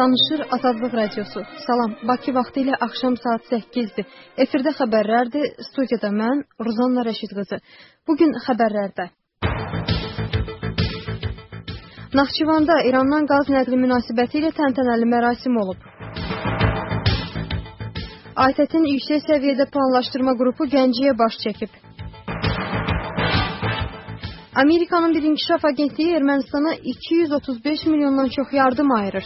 Danışır Azadlıq Radiosu. Salam, Bakı vaxtı ilə axşam saat 8-dir. Efirdə xəbərlərdir, studiyada mən, Ruzanna Rəşid qızı. Bugün xəbərlərdə. Naxçıvanda İrandan qaz nəqli münasibəti ilə təntənəli mərasim olub. ATƏT-in yüksək səviyyədə planlaşdırma qrupu Gəncəyə baş çəkib. Amerikanın bir inkişaf agentliyi Ermənistana 235 milyondan çox yardım ayırır.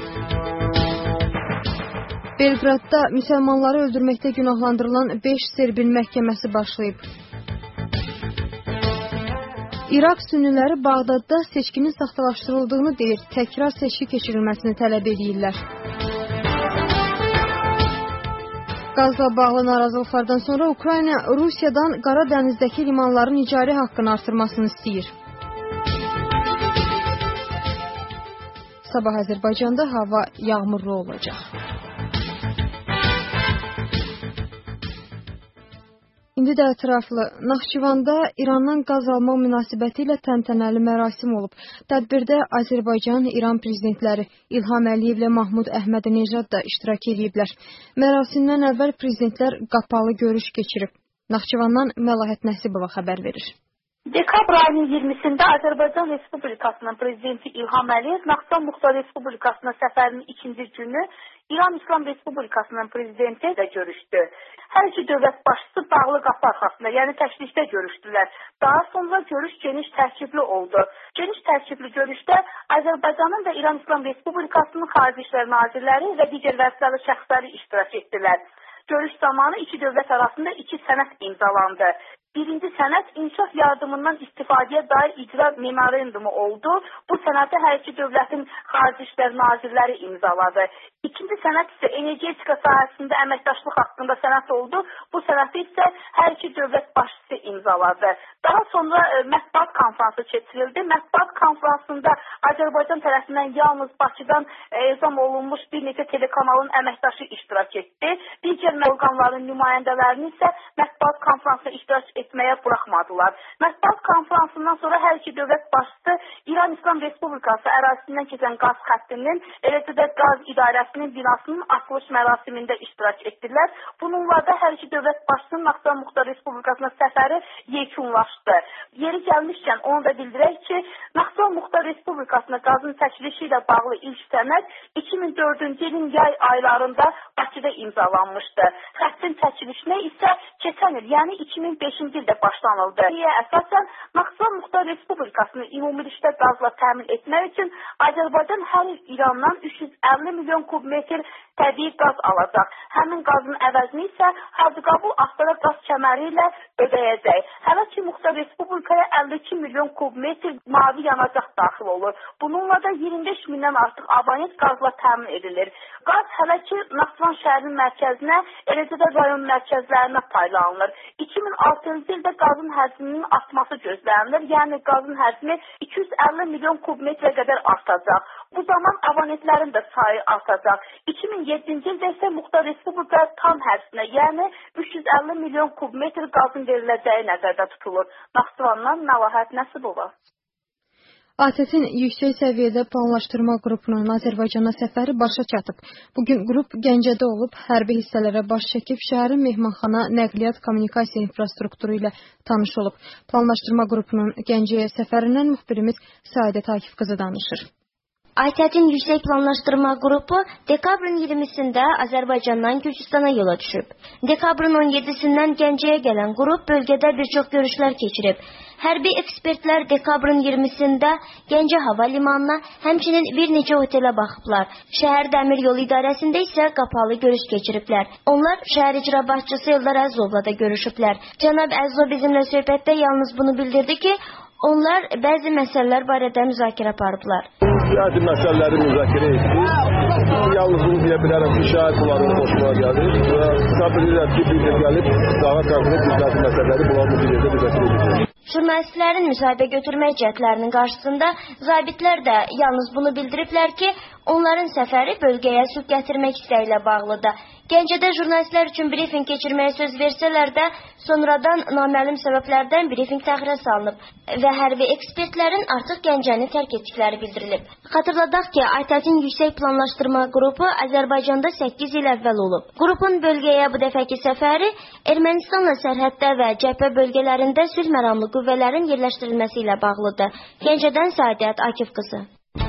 Belqradda müsəlmanları öldürməkdə günahlandırılan 5 Serbin məhkəməsi başlayıb. İraq sünniləri Bağdadda seçkinin saxtalaşdırıldığını deyir, təkrar seçki keçirilməsini tələb edirlər. Qazla bağlı narazılıqlardan sonra Ukrayna Rusiyadan Qara dənizdəki limanların icari haqqını artırmasını istəyir. Sabah Azərbaycanda hava yağmurlu olacaq. İndi də ətraflı. Naxçıvanda İrandan qaz alma münasibəti ilə təntənəli mərasim olub. Tədbirdə Azərbaycan, İran prezidentləri İlham Əliyev ilə Mahmud Əhmədinejad da iştirak ediblər. Mərasimdən əvvəl prezidentlər qapalı görüş keçirib. Naxçıvandan Məlahət Nəsibova xəbər verir. Dekabr ayının 20-sində Azərbaycan Respublikasının prezidenti İlham Əliyev Naxçıvan Muxtar Respublikasına səfərinin ikinci günü İran İslam Respublikasının prezidenti ilə görüşdü. Hər iki dövlət başçısı bağlı qapı arxasında, yəni təşrikdə görüşdülər. Daha sonra görüş geniş tərkibli oldu. Geniş tərkibli görüşdə Azərbaycanın və İran İslam Respublikasının Xarici İşlər Nazirləri və digər vəzifəli şəxsləri iştirak etdilər. Görüş zamanı iki dövlət arasında iki sənəd imzalandı. Birinci sənəd inkişaf yardımından istifadəyə dair icra memorandumu oldu. Bu sənədi hər iki dövlətin Xarici İşlər Nazirləri imzaladı. İkinci sənəd isə energetika sahəsində əməkdaşlıq haqqında sənəd oldu. Bu sənədi isə hər iki dövlət başçısı imzaladı. Daha sonra mətbuat konfransı keçirildi. Mətbuat konfransında Azərbaycan tərəfindən yalnız Bakıdan ezam olunmuş bir neçə telekanalın əməkdaşı iştirak etdi. Digər orqanların nümayəndələrini isə mətbuat konfransına iştirak etməyə buraxmadılar. Mətbuat konfransından sonra hər iki dövlət başçısı İran İslam Respublikası ərazisindən keçən qaz xəttinin, eləcə də qaz idarəsinin binasının açılış mərasimində iştirak etdilər. Bununla da hər iki dövlət başçısının Naxçıvan Muxtar Respublikasına səfəri yekunlaşdı. Yeri gəlmişkən onu da bildirək ki, Naxçıvan Muxtar Respublikasına qazın çəkilişi ilə bağlı ilk sənəd 2004-cü ilin yay aylarında Bakıda imzalanmışdı. Xəttin çəkilişinə isə keçən il, yəni 2005-ci ildə başlanıldı. Əsasən, Naxçıvan Muxtar Respublikasını ümumilikdə qazla təmin etmək üçün Azərbaycan hər il İrandan 350 milyon kubmetr təbii qaz alacaq. Həmin qazın əvəzini isə Hacıqabul Astara qaz kəməri ilə ödəyəcək. Hələ ki, Muxtar Respublikaya 52 milyon kubmetr mavi yanacaq daxil olur. Bununla da 25 mindən artıq abonent qazla təmin edilir. Qaz hələ ki, Naxçıvan şəhərinin mərkəzinə, eləcə də rayon mərkəzlərinə paylanılır. 2006-cı ildə qazın həcminin artması gözlənilir. Yəni, qazın həcmi 250 milyon kubmetrə qədər artacaq. Bu zaman abonentlərin də sayı artacaq. 2007-ci ildə isə Muxtar Respublika tam həcminə, yəni 350 milyon kubmetr qazın veriləcəyi nəzərdə tutulur. Naxçıvandan Məlahət Nəsibova. ATƏT-in yüksək səviyyədə planlaşdırma qrupunun Azərbaycana səfəri başa çatıb. Bugün qrup Gəncədə olub, hərbi hissələrə baş çəkib, şəhərin mehmanxana, nəqliyyat, kommunikasiya infrastrukturu ilə tanış olub. Planlaşdırma qrupunun Gəncəyə səfərindən müxbirimiz Saidət Akif qızı danışır. ATƏT-in yüksək planlaşdırma qrupu dekabrın 20-sində Azərbaycandan Gürcüstana yola düşüb. Dekabrın 17-sindən Gəncəyə gələn qrup bölgədə bir çox görüşlər keçirib. Hərbi ekspertlər dekabrın 20-sində Gəncə hava limanına, həmçinin bir neçə otelə baxıblar. Şəhər Dəmir Yolu İdarəsində isə qapalı görüş keçiriblər. Onlar şəhər icra başçısı Eldar Əzovla da görüşüblər. Cənab Əzov bizimlə söhbətdə yalnız bunu bildirdi ki, onlar bəzi məsələlər barədə müzakirə aparıblar. Siyasi məsələləri müzakirə etdik. Yalnız bunu deyə bilərəm ki, şəhər bunların xoşuna gəlir və sabırlar ki, bir də gəlib daha konkret siyasi məsələləri bunların bir yerdə müzakirə edəcək. Jurnalistlərin müsahibə götürmək cəhdlərinin qarşısında zabitlər də yalnız bunu bildiriblər ki, onların səfəri bölgəyə sülh gətirmək istəyi ilə bağlıdır. Gəncədə jurnalistlər üçün brifing keçirməyə söz versələr də, sonradan naməlum səbəblərdən brifing təxirə salınıb və hərbi ekspertlərin artıq Gəncəni tərk etdikləri bildirilib. Xatırladaq ki, Aytəkin Yüksək Planlaşdırma Qrupu Azərbaycanda 8 il əvvəl olub. Qrupun bölgəyə bu dəfəki səfəri Ermənistanla sərhəddə və cəbhə bölgələrində sülh məramlı qüvvələrin yerləşdirilməsi ilə bağlıdır. Gəncədən Saadət Akif qızı.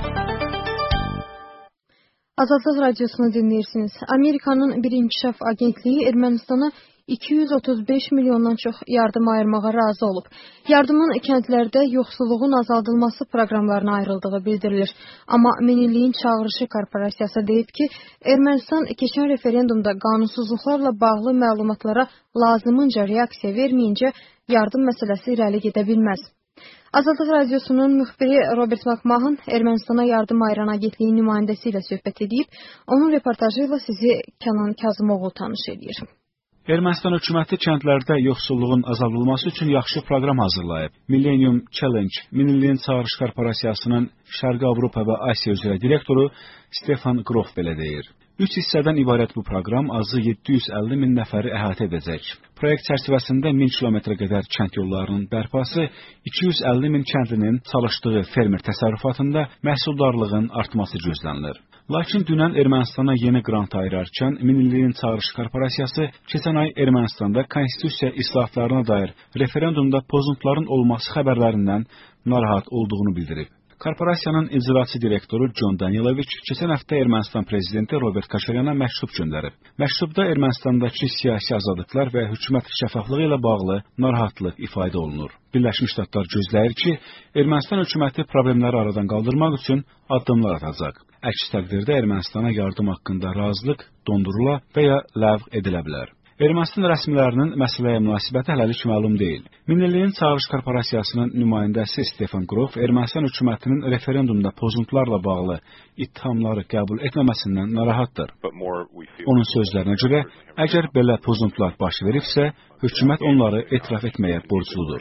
Azadlıq Radiosunu dinləyirsiniz. Amerikanın bir inkişaf agentliyi Ermənistana 235 milyondan çox yardım ayırmağa razı olub. Yardımın kəndlərdə yoxsulluğun azaldılması proqramlarına ayrıldığı bildirilir. Amma Minilliyin Çağırışı Korporasiyası deyib ki, Ermənistan keçən referendumda qanunsuzluqlarla bağlı məlumatlara lazımınca reaksiya verməyincə yardım məsələsi irəli gedə bilməz. Azadlıq Radiosunun müxbiri Robert McMahon Ermənistana yardım ayıran agentliyin nümayəndəsi ilə söhbət edib, onun reportajı ilə sizi Kənan Kazımoğlu tanış edir. Ermənistan hökuməti kəndlərdə yoxsulluğun azaldılması üçün yaxşı proqram hazırlayıb. Millennium Challenge, Minilliyin Çağırış Korporasiyasının Şərqi Avropa və Asiya üzrə direktoru Stefan Grof belə deyir. 3 hissədən ibarət bu proqram azı 750 min nəfəri əhatə edəcək. Proyekt çərçivəsində 1000 kilometrə qədər kənd yollarının bərpası, 250 min kəndlinin çalışdığı fermer təsərrüfatında məhsuldarlığın artması gözlənilir. Lakin dünən Ermənistana yeni qrant ayırarkən Minilliyin Çağırış Korporasiyası keçən ay Ermənistanda konstitusiya islahatlarına dair referendumda pozuntuların olması xəbərlərindən narahat olduğunu bildirib. Korporasiyanın icraçı direktoru John Daniloviç keçən həftə Ermənistan prezidenti Robert Koşaryana məktub göndərib. Məktubda Ermənistandakı siyasi azadlıqlar və hökumət şəffaflığı ilə bağlı narahatlıq ifadə olunur. Birləşmiş Ştatlar gözləyir ki, Ermənistan hökuməti problemləri aradan qaldırmaq üçün addımlar atacaq. Əks təqdirdə Ermənistana yardım haqqında razılıq dondurula və ya ləğv edilə bilər. Ermənistan rəsmilərinin məsələyə münasibəti hələlik məlum deyil. Minilliyin Çağırış Korporasiyasının nümayəndəsi Stefan Grof Ermənistan hökumətinin referendumda pozuntularla bağlı ittihamları qəbul etməməsindən narahatdır. Onun sözlərinə görə, əgər belə pozuntular baş veribsə, hökumət onları etiraf etməyə borcludur.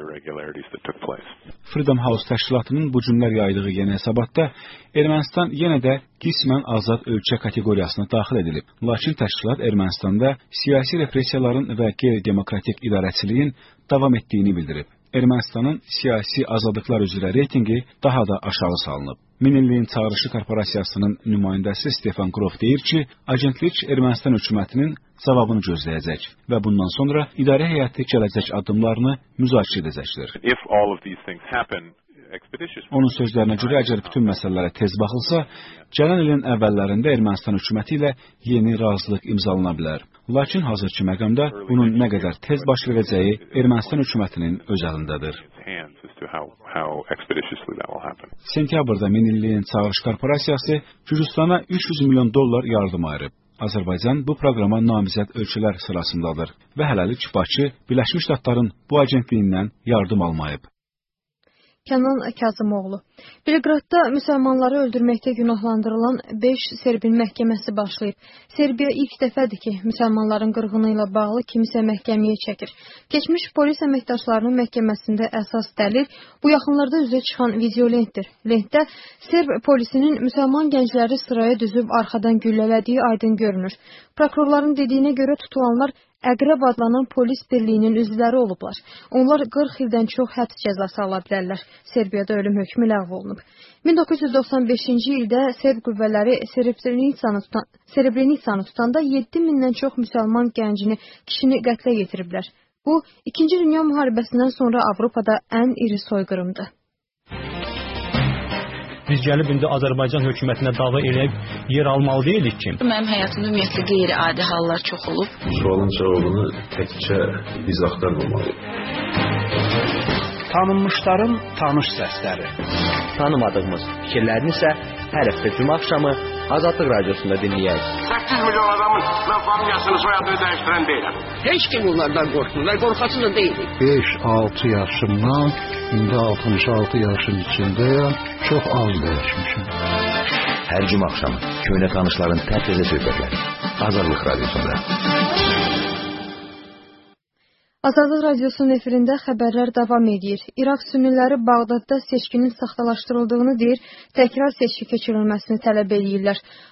Freedom House təşkilatının bu günlər yaydığı yeni hesabatda Ermənistan yenə də qismən azad ölkə kateqoriyasına daxil edilib. Lakin təşkilat Ermənistanda siyasi repressiyaların və qeyri-demokratik idarəçiliyin davam etdiyini bildirib. Ermənistanın siyasi azadlıqlar üzrə reytingi daha da aşağı salınıb. Minilliyin Çağırışı Korporasiyasının nümayəndəsi Stefan Grof deyir ki, agentlik Ermənistan hökumətinin cavabını gözləyəcək və bundan sonra idarə heyəti gələcək addımlarını müzakirə edəcəkdir. Onun sözlərinə görə, əgər bütün məsələlərə tez baxılsa, gələn ilin əvvəllərində Ermənistan hökuməti ilə yeni razılıq imzalana bilər. Lakin hazırki məqamda bunun nə qədər tez baş verəcəyi Ermənistan hökumətinin öz əlindədir. Sentyabrda Minilliyin Çağırış Korporasiyası Gürcüstana 300 milyon dollar yardım ayırıb. Azərbaycan bu proqrama namizəd ölkələr sırasındadır və hələlik Bakı Birləşmiş Ştatların bu agentliyindən yardım almayıb. Kənan Kazımoğlu. Belqradda müsəlmanları öldürməkdə günahlandırılan 5 Serbin məhkəməsi başlayıb. Serbiya ilk dəfədir ki, müsəlmanların qırğını ilə bağlı kimisə məhkəməyə çəkir. Keçmiş polis əməkdaşlarının məhkəməsində əsas dəlil bu yaxınlarda üzə çıxan videolentdir. Lentdə Serb polisinin müsəlman gəncləri sıraya düzüb arxadan güllələdiyi aydın görünür. Prokurorların dediyinə görə tutulanlar Əqrəb adlanan polis birliyinin üzvləri olublar. Onlar 40 ildən çox həbs cəzası ala bilərlər. Serbiyada ölüm hökmü ləğv olunub. 1995-ci ildə Serb qüvvələri Srebrenicanı tutanda 7 mindən çox müsəlman gəncini, kişini qətlə yetiriblər. Bu, 2-ci Dünya müharibəsindən sonra Avropada ən iri soyqırımdır. Biz gəlib indi Azərbaycan hökumətinə dava eləyib yer almalı deyilik ki. Mənim həyatımda ümumiyyətlə qeyri-adi hallar çox olub. Sualın cavabını təkcə biz axtarmamalıyıq. Tanınmışların tanış səsləri. Tanımadığımız fikirlərini isə hər həftə cümə axşamı Azadlıq Radiosunda dinləyək. 8 milyon adamın mən familiyasını, soyadını dəyişdirən deyiləm. Heç kim bunlardan qorxmurlar, qorxası da deyilik. 5-6 yaşımdan, indi 66 yaşın içindəyəm, çox az dəyişmişim. Hər cümə axşamı köhnə tanışların təzə söhbətləri Azadlıq Radiosunda. Azadlıq Radiosunun efirində xəbərlər davam edir. İraq sünniləri Bağdadda seçkinin saxtalaşdırıldığını deyir, təkrar seçki keçirilməsini tələb edirlər.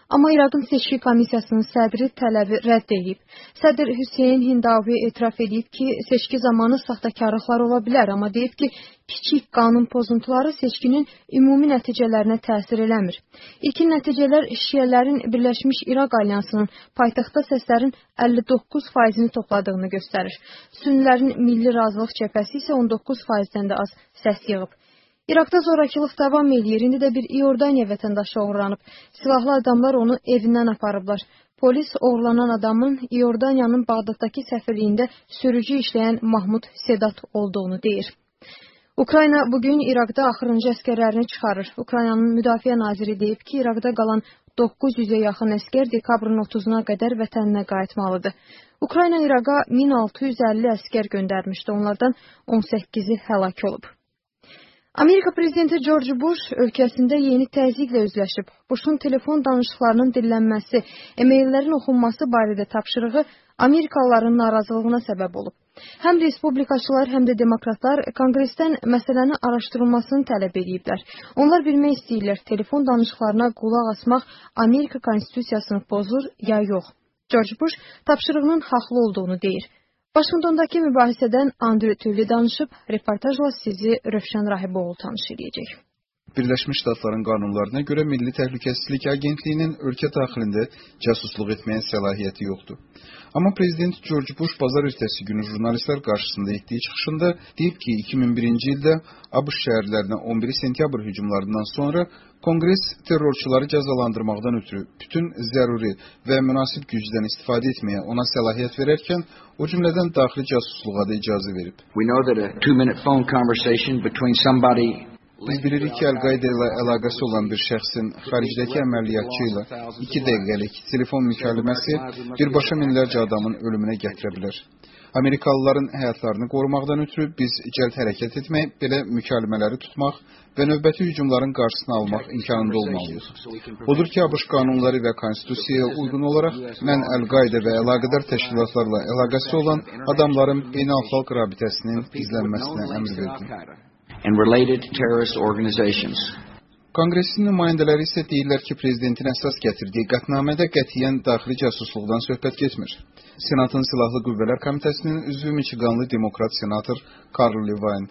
Amma İraqın seçki komissiyasının sədri tələbi rədd edib. Sədr Hüseyn Hindavi etiraf edib ki, seçki zamanı saxtakarlıqlar ola bilər, amma deyib ki, kiçik qanun pozuntuları seçkinin ümumi nəticələrinə təsir eləmir. İlkin nəticələr şiələrin Birləşmiş İraq Alyansının paytaxtda səslərin 59%-ni topladığını göstərir. Sünnilərin Milli Razılıq Cəbhəsi isə 19%-dən də az səs yığıb. İraqda zorakılıq davam edir. İndi də bir İordaniya vətəndaşı oğurlanıb. Silahlı adamlar onu evindən aparıblar. Polis oğurlanan adamın İordaniyanın Bağdaddakı səfirliyində sürücü işləyən Mahmud Sedat olduğunu deyir. Ukrayna bugün İraqda axırıncı əskərlərini çıxarır. Ukraynanın müdafiə naziri deyib ki, İraqda qalan 900-ə yaxın əskər dekabrın 30-una qədər vətəninə qayıtmalıdır. Ukrayna İraqa 1650 əskər göndərmişdi. Onlardan 18-i həlak olub. Amerika prezidenti George Bush ölkəsində yeni təzyiqlə üzləşib. Bush'un telefon danışıqlarının dillənməsi, e-maillərin oxunması barədə tapşırığı Amerikalıların narazılığına səbəb olub. Həm respublikaçılar, həm də demokratlar konqresdən məsələni araşdırılmasını tələb ediblər. Onlar bilmək istəyirlər, telefon danışıqlarına qulaq asmaq Amerika konstitusiyasını pozur ya yox. George Bush tapşırığının haqlı olduğunu deyir. Vaşinqtondakı mübahisədən Andrew Tüllü danışıb, reportajla sizi Rövşən Rahiboğlu tanış edəcək. Birləşmiş Ştatların qanunlarına görə Milli Təhlükəsizlik Agentliyinin ölkə daxilində casusluq etməyə səlahiyyəti yoxdur. Amma Prezident George Bush bazar ertəsi günü jurnalistlər qarşısında etdiyi çıxışında deyib ki, 2001-ci ildə ABŞ şəhərlərinə 11 sentyabr hücumlarından sonra Konqres terrorçuları cəzalandırmaqdan ötürü bütün zəruri və münasib gücdən istifadə etməyə ona səlahiyyət verərkən, o cümlədən daxili casusluğa da icazə verib. Biz bilirik ki, Əl-Qayda ilə əlaqəsi olan bir şəxsin xaricdəki əməliyyatçı ilə 2 dəqiqəlik telefon mükaləməsi birbaşa minlərcə adamın ölümünə gətirə bilər. Amerikalıların həyatlarını qorumaqdan ötürü biz cəld hərəkət etmək, belə mükaləmələri tutmaq və növbəti hücumların qarşısını almaq imkanında olmalıyıq. Odur ki, ABŞ qanunları və konstitusiyaya uyğun olaraq mən Əl-Qayda və əlaqədar təşkilatlarla əlaqəsi olan adamların beynəlxalq rabitəsinin izlənməsinə əmr verdim. And related terrorist organizations. Konqresin nümayəndələri isə deyirlər ki, prezidentin əsas gətirdiyi qətnamədə qətiyyən daxili casusluqdan söhbət getmir. Senatın Silahlı Qüvvələr Komitəsinin üzvü Michiganlı demokrat senator Carl Levine.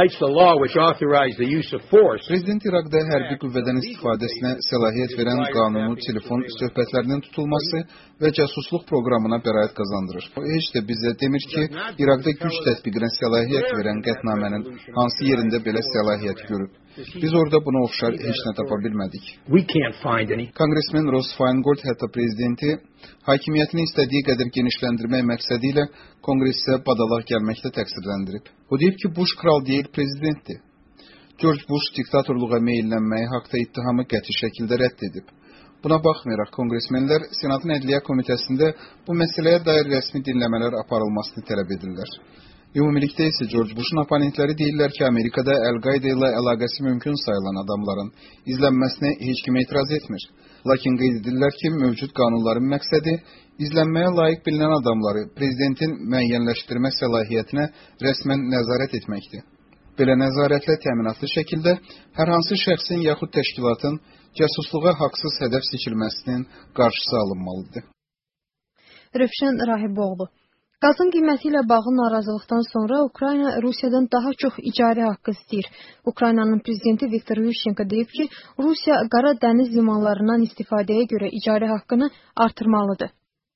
Prezident İraqda hərbi qüvvədən istifadəsinə səlahiyyət verən qanunu telefon söhbətlərinin tutulması və casusluq proqramına bəraət qazandırır. O heç də bizə demir ki, İraqda güc tətbiqinə səlahiyyət verən qətnamənin hansı yerində belə səlahiyyət görüb. Biz orada buna oxşar heç nə tapa bilmədik. Konqresmen Ross Feingold hətta prezidenti hakimiyyətini istədiyi qədər genişləndirmək məqsədi ilə konqresə badalaq gəlməkdə təqsirləndirib. O deyib ki, Bush kral deyil, prezidentdir. George Bush diktatorluğa meyillənməyi haqda ittihamı qəti şəkildə rədd edib. Buna baxmayaraq, konqresmenlər Senatın Ədliyyə Komitəsində bu məsələyə dair rəsmi dinləmələr aparılmasını tələb edirlər. Ümumilikdə isə George Bush'un oponentləri deyirlər ki, Amerikada Əl-Qayda ilə əlaqəsi mümkün sayılan adamların izlənməsinə heç kim etiraz etmir. Lakin qeyd edirlər ki, mövcud qanunların məqsədi izlənməyə layiq bilinən adamları prezidentin müəyyənləşdirmə səlahiyyətinə rəsmən nəzarət etməkdir. Belə nəzarətlə təminatlı şəkildə hər hansı şəxsin yaxud təşkilatın casusluğa haqsız hədəf seçilməsinin qarşısı alınmalıdır. Rövşən Rahiboğlu. Qazın qiyməti ilə bağlı narazılıqdan sonra Ukrayna Rusiyadan daha çox icarə haqqı istəyir. Ukraynanın prezidenti Viktor Yushchenko deyib ki, Rusiya Qara dəniz limanlarından istifadəyə görə icarə haqqını artırmalıdır.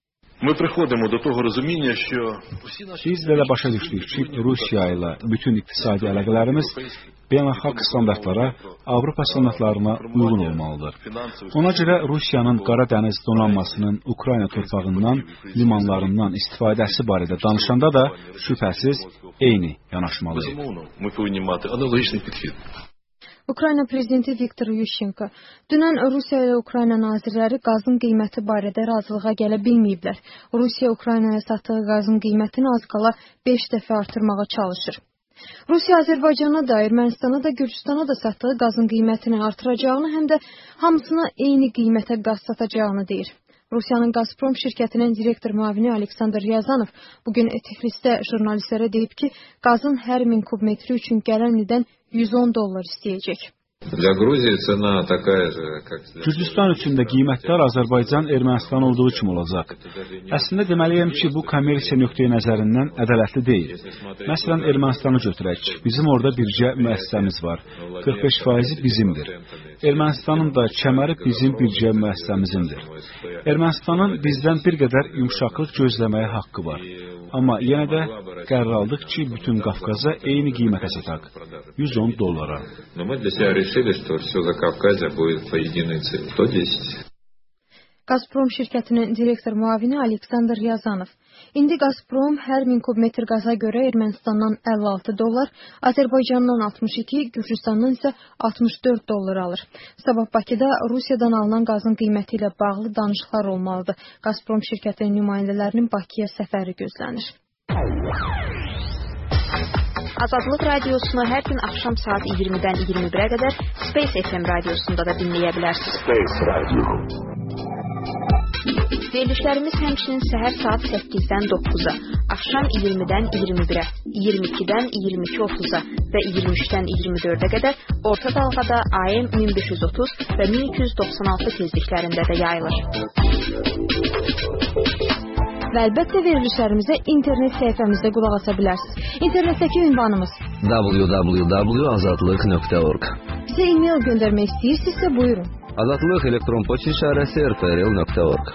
Biz belə başa düşdük ki, Rusiya ilə bütün iqtisadi əlaqələrimiz beynəlxalq standartlara, Avropa standartlarına uyğun olmalıdır. Ona görə Rusiyanın Qara dəniz donanmasının Ukrayna torpağından, limanlarından istifadəsi barədə danışanda da şübhəsiz eyni yanaşmalıyıq. Ukrayna prezidenti Viktor Yushchenko dünən Rusiya ilə Ukrayna nazirləri qazın qiyməti barədə razılığa gələ bilməyiblər. Rusiya Ukraynaya satdığı qazın qiymətini az qala 5 dəfə artırmağa çalışır. Rusiya Azərbaycana da, Ermənistana da, Gürcüstana da satdığı qazın qiymətini artıracağını, həm də hamısına eyni qiymətə qaz satacağını deyir. Rusiyanın Gazprom şirkətinin direktor müavini Aleksandr Ryazanov bugün Tiflisdə jurnalistlərə deyib ki, qazın hər 1000 kubmetri üçün gələn ildən $110 istəyəcək. Gürcüstan üçün də qiymətlər Azərbaycan, Ermənistan olduğu kimi olacaq. Əslində deməliyəm ki, bu kommersiya nöqteyi nəzərindən ədalətli deyil. Məsələn, Ermənistanı götürək. Bizim orada bircə müəssisəmiz var. 45% bizimdir. Ermənistanın da kəməri bizim bircə müəssisəmizindir. Ermənistanın bizdən bir qədər yumşaqlıq gözləməyə haqqı var. Amma yenə də qərar aldıq ki, bütün Qafqaza eyni qiymətə sataq. $110. Gazprom şirkətinin direktor müavini Aleksandr Yazanov. İndi Gazprom hər 1000 kubmetr qaza görə Ermənistandan $56, Azərbaycandan 62, Gürcüstandan isə $64 alır. Sabah Bakıda Rusiyadan alınan qazın qiyməti ilə bağlı danışıqlar olmalıdır. Gazprom şirkətinin nümayəndələrinin Bakıya səfəri gözlənir. Azadlıq radiosunu hər gün axşam saat 20-dən 21-ə qədər Space FM radiosunda da dinləyə bilərsiniz. Space Radio. Verilişlərimiz həmçinin səhər saat 8-dən 9-a, axşam 20-dən 21-ə, 22-dən 22:30-a və 23-dən 24-ə qədər orta dalğada AM 1530 və 1296 tezliklərində də yayılır. Və əlbəttə verilişlərimizə internet səhifəmizdə qulaq asa bilərsiniz. İnternetdəki ünvanımız www.azadlıq.org. Bizə e-mail göndərmək istəyirsinizsə buyurun. Azadlıq elektron poçt işarəsi rprl.org.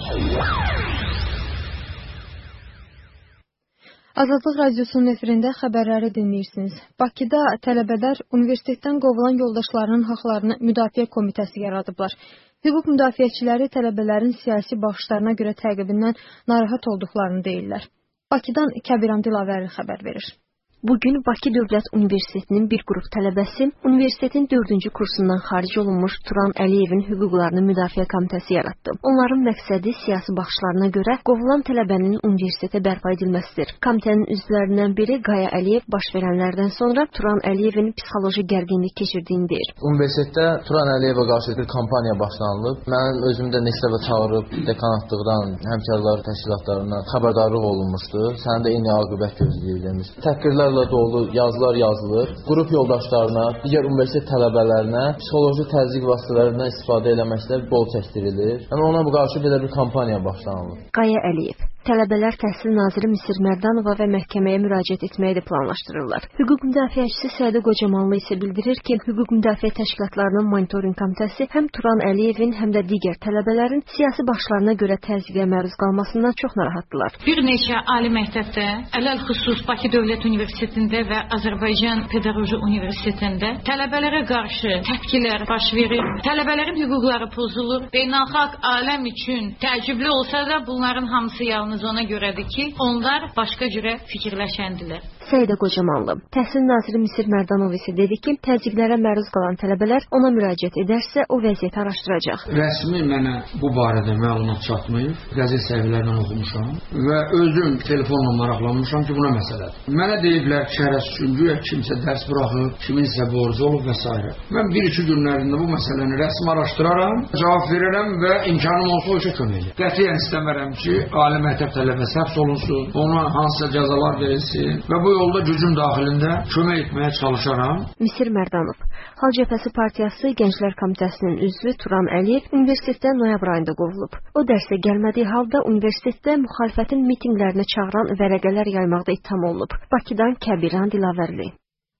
Azadlıq radiosunun efirində xəbərləri dinləyirsiniz. Bakıda tələbələr universitetdən qovulan yoldaşlarının haqlarını müdafiə komitəsi yaradıblar. Hüquq müdafiəçiləri tələbələrin siyasi baxışlarına görə təqibindən narahat olduqlarını deyirlər. Bakıdan Kəbiran Dilavəri xəbər verir. Bugün Bakı Dövlət Universitetinin bir qrup tələbəsi universitetin 4-cü kursundan xaric olunmuş Turan Əliyevin hüquqlarını müdafiə komitəsi yaratdı. Onların məqsədi siyasi baxışlarına görə qovulan tələbənin universitetə bərpa edilməsidir. Komitənin üzvlərindən biri Qaya Əliyev baş verənlərdən sonra Turan Əliyevin psixoloji gərginlik keçirdiyini deyir. Universitetdə Turan Əliyevə qarşı bir kampaniya başlanılıb. Mənim özümü də neçə dəfə çağırıb dekanatlıqdan, həmkarlar təşkilatlarından xəbərdarlıq olunmuşdu. Səni də eyni aqibət gözləyir demiş. Təhqirlər dolu yazılar yazılır. Qrup yoldaşlarına, digər universitet tələbələrinə psixoloji təzyiq vasitələrindən istifadə eləməklə bol çəkdirilir. Yəni ona bu qarşı belə bir kampaniya başlanılır. Qaya Əliyev. Tələbələr Təhsil naziri Misir Mərdanova və məhkəməyə müraciət etməyi də planlaşdırırlar. Hüquq müdafiəçisi Sədi Qocamanlı isə bildirir ki, hüquq müdafiə təşkilatlarının monitorinq komitəsi həm Turan Əliyevin, həm də digər tələbələrin siyasi baxışlarına görə təzyiqə məruz qalmasından çox narahatdılar. Bir neçə ali məktəbdə, ələlxüsus Bakı Dövlət Universitetində və Azərbaycan Pedaqoji Universitetində tələbələrə qarşı təpkilər baş verir. Tələbələrin hüquqları pozulur. Beynəlxalq aləm üçün təəccüblü olsa da bunların hamısı yalnız ona görədir ki, onlar başqa cürə fikirləşəndilər. Səidə Qocamanlı. Təhsil naziri Misir Mərdanov isə dedi ki, təzyiqlərə məruz qalan tələbələr ona müraciət edərsə, o vəziyyəti araşdıracaq. Rəsmi mənə bu barədə məlumat çatmayıb. Qəzet səhifələrindən oxumuşam və özüm telefonla maraqlanmışam ki, buna məsələdir. Mənə deyiblər ki, şərəs üçün güya kimsə dərs buraxıb, kiminsə borcu olub və s. Mən 1-2 günlərində bu məsələni rəsmi araşdıraram, cavab verərəm və imkanım olsa o işə kömək edəcəm. Qətiyyən istəmərəm ki, ali məktəb tələbəsi həbs olunsun, ona hansısa cəzalar verilsin və bu yolda gücüm daxilində kömək etməyə çalışaram. Misir Mərdanov. Xalq Cəbhəsi Partiyası Gənclər Komitəsinin üzvü Turan Əliyev universitetdən noyabr ayında qovulub. O dərsə gəlmədiyi halda universitetdə müxalifətin mitinqlərinə çağıran vərəqələr yaymaqda ittiham olunub. Bakıdan Kəbiran Dilavərli.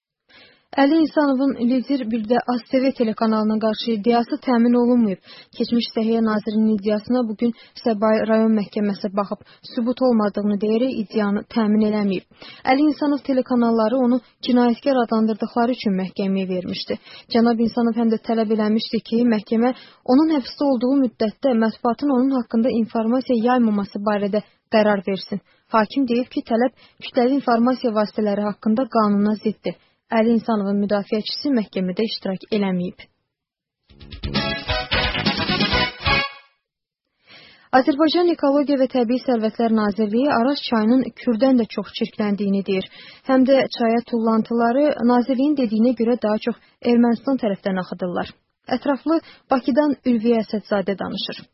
Əli İnsanovun lider bir də AzTV telekanalına qarşı iddiası təmin olunmayıb. Keçmiş Səhiyyə Nazirinin iddiasına bugün Səbail rayon məhkəməsi baxıb, sübut olmadığını deyərək iddianı təmin eləməyib. Əli İnsanov telekanalları onu cinayətkar adlandırdıqları üçün məhkəməyə vermişdi. Cənab İnsanov həm də tələb eləmişdi ki, məhkəmə onun həbsdə olduğu müddətdə mətbuatın onun haqqında informasiya yaymaması barədə qərar versin. Hakim deyib ki, tələb kütləvi informasiya vasitələri haqqında qanuna ziddir. Əli İnsanovun müdafiəçisi məhkəmədə iştirak eləməyib. Azərbaycan Ekologiya və Təbii Sərvətlər Nazirliyi Araz çayının Kürdən də çox çirkləndiyini deyir. Həm də çaya tullantıları Nazirliyin dediyinə görə daha çox Ermənistan tərəfdən axıdırlar. Ətraflı Bakıdan Ülviyə Əsədzadə danışır.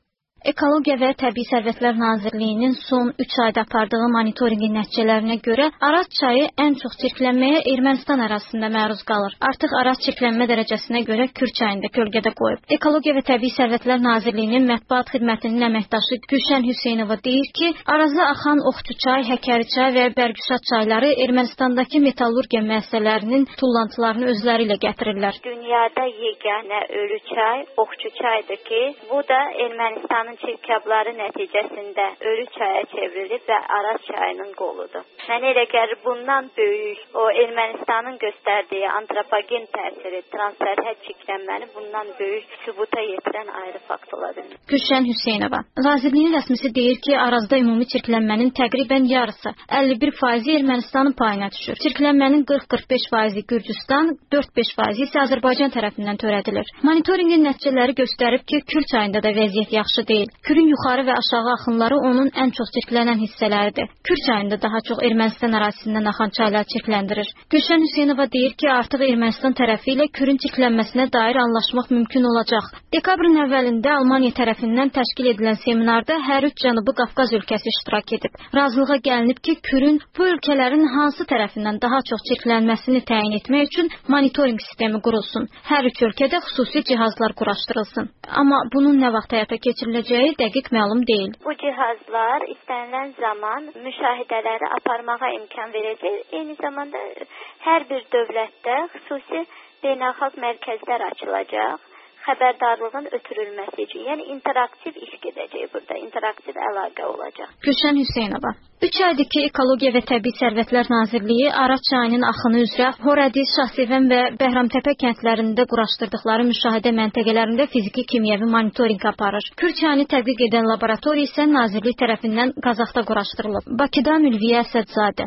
Ekologiya və Təbii Sərvətlər Nazirliyinin son 3 ayda apardığı monitorinqin nəticələrinə görə Araz çayı ən çox çirklənməyə Ermənistan ərazisində məruz qalır. Artıq Araz çirklənmə dərəcəsinə görə Kür çayını da kölgədə qoyub. Ekologiya və Təbii Sərvətlər Nazirliyinin mətbuat xidmətinin əməkdaşı Gülşən Hüseynova deyir ki, Arazda axan Oxçu çay, Həkəri çay və Bərgüşat çayları Ermənistandakı metallurgiya müəssisələrinin tullantılarını özləri ilə gətirirlər. Dünyada yeganə ölü çay Oxçu çaydır ki, bu da Ermənistanın çirkabları nəticəsində ölü çaya çevrilib və Araz çayının qoludur. Mənə elə gəlir bundan böyük o Ermənistanın göstərdiyi antropogen təsiri, transsərhəd çirklənməni bundan böyük sübuta yetirən ayrı fakt ola bilər. Gülşən Hüseynova. Nazirliyin rəsmisi deyir ki, Arazda ümumi çirklənmənin təqribən yarısı, 51% Ermənistanın payına düşür. Çirklənmənin 40-45% Gürcüstan, 4-5% isə Azərbaycan tərəfindən törədilir. Monitorinqin nəticələri göstərib ki, Kür çayında da vəziyyət yaxşı deyil. Kürün yuxarı və aşağı axınları onun ən çox çirklənən hissələridir. Kür çayında daha çox Ermənistan ərazisindən axan çaylar çirkləndirir. Gülşən Hüseynova deyir ki, artıq Ermənistan tərəfi ilə Kürün çirklənməsinə dair anlaşmaq mümkün olacaq. Dekabrın əvvəlində Almaniya tərəfindən təşkil edilən seminarda hər üç Cənubi Qafqaz ölkəsi iştirak edib. Razılığa gəlinib ki, Kürün bu ölkələrin hansı tərəfindən daha çox çirklənməsini təyin etmək üçün monitorinq sistemi qurulsun. Hər üç ölkədə xüsusi cihazlar quraşdırılsın. Amma bunun nə vaxt həyata keçiriləcəyi dəqiq məlum deyil. Bu cihazlar istənilən zaman müşahidələri aparmağa imkan verəcək. Eyni zamanda hər bir dövlətdə xüsusi beynəlxalq mərkəzlər açılacaq. Xəbərdarlığın ötürülməsi üçün, yəni interaktiv iş gedəcək burada, interaktiv əlaqə olacaq. Gülşən Hüseynova. 3 aydır ki, Ekologiya və Təbii Sərvətlər Nazirliyi Araz çayının axını üzrə Horadiz, Şahsevən və Bəhramtəpə kəndlərində quraşdırdıqları müşahidə məntəqələrində fiziki kimyəvi monitorinq aparır. Kür çayını tədqiq edən laboratoriya isə Nazirlik tərəfindən Qazaxda quraşdırılıb. Bakıda Mülviyə Əsədzadə.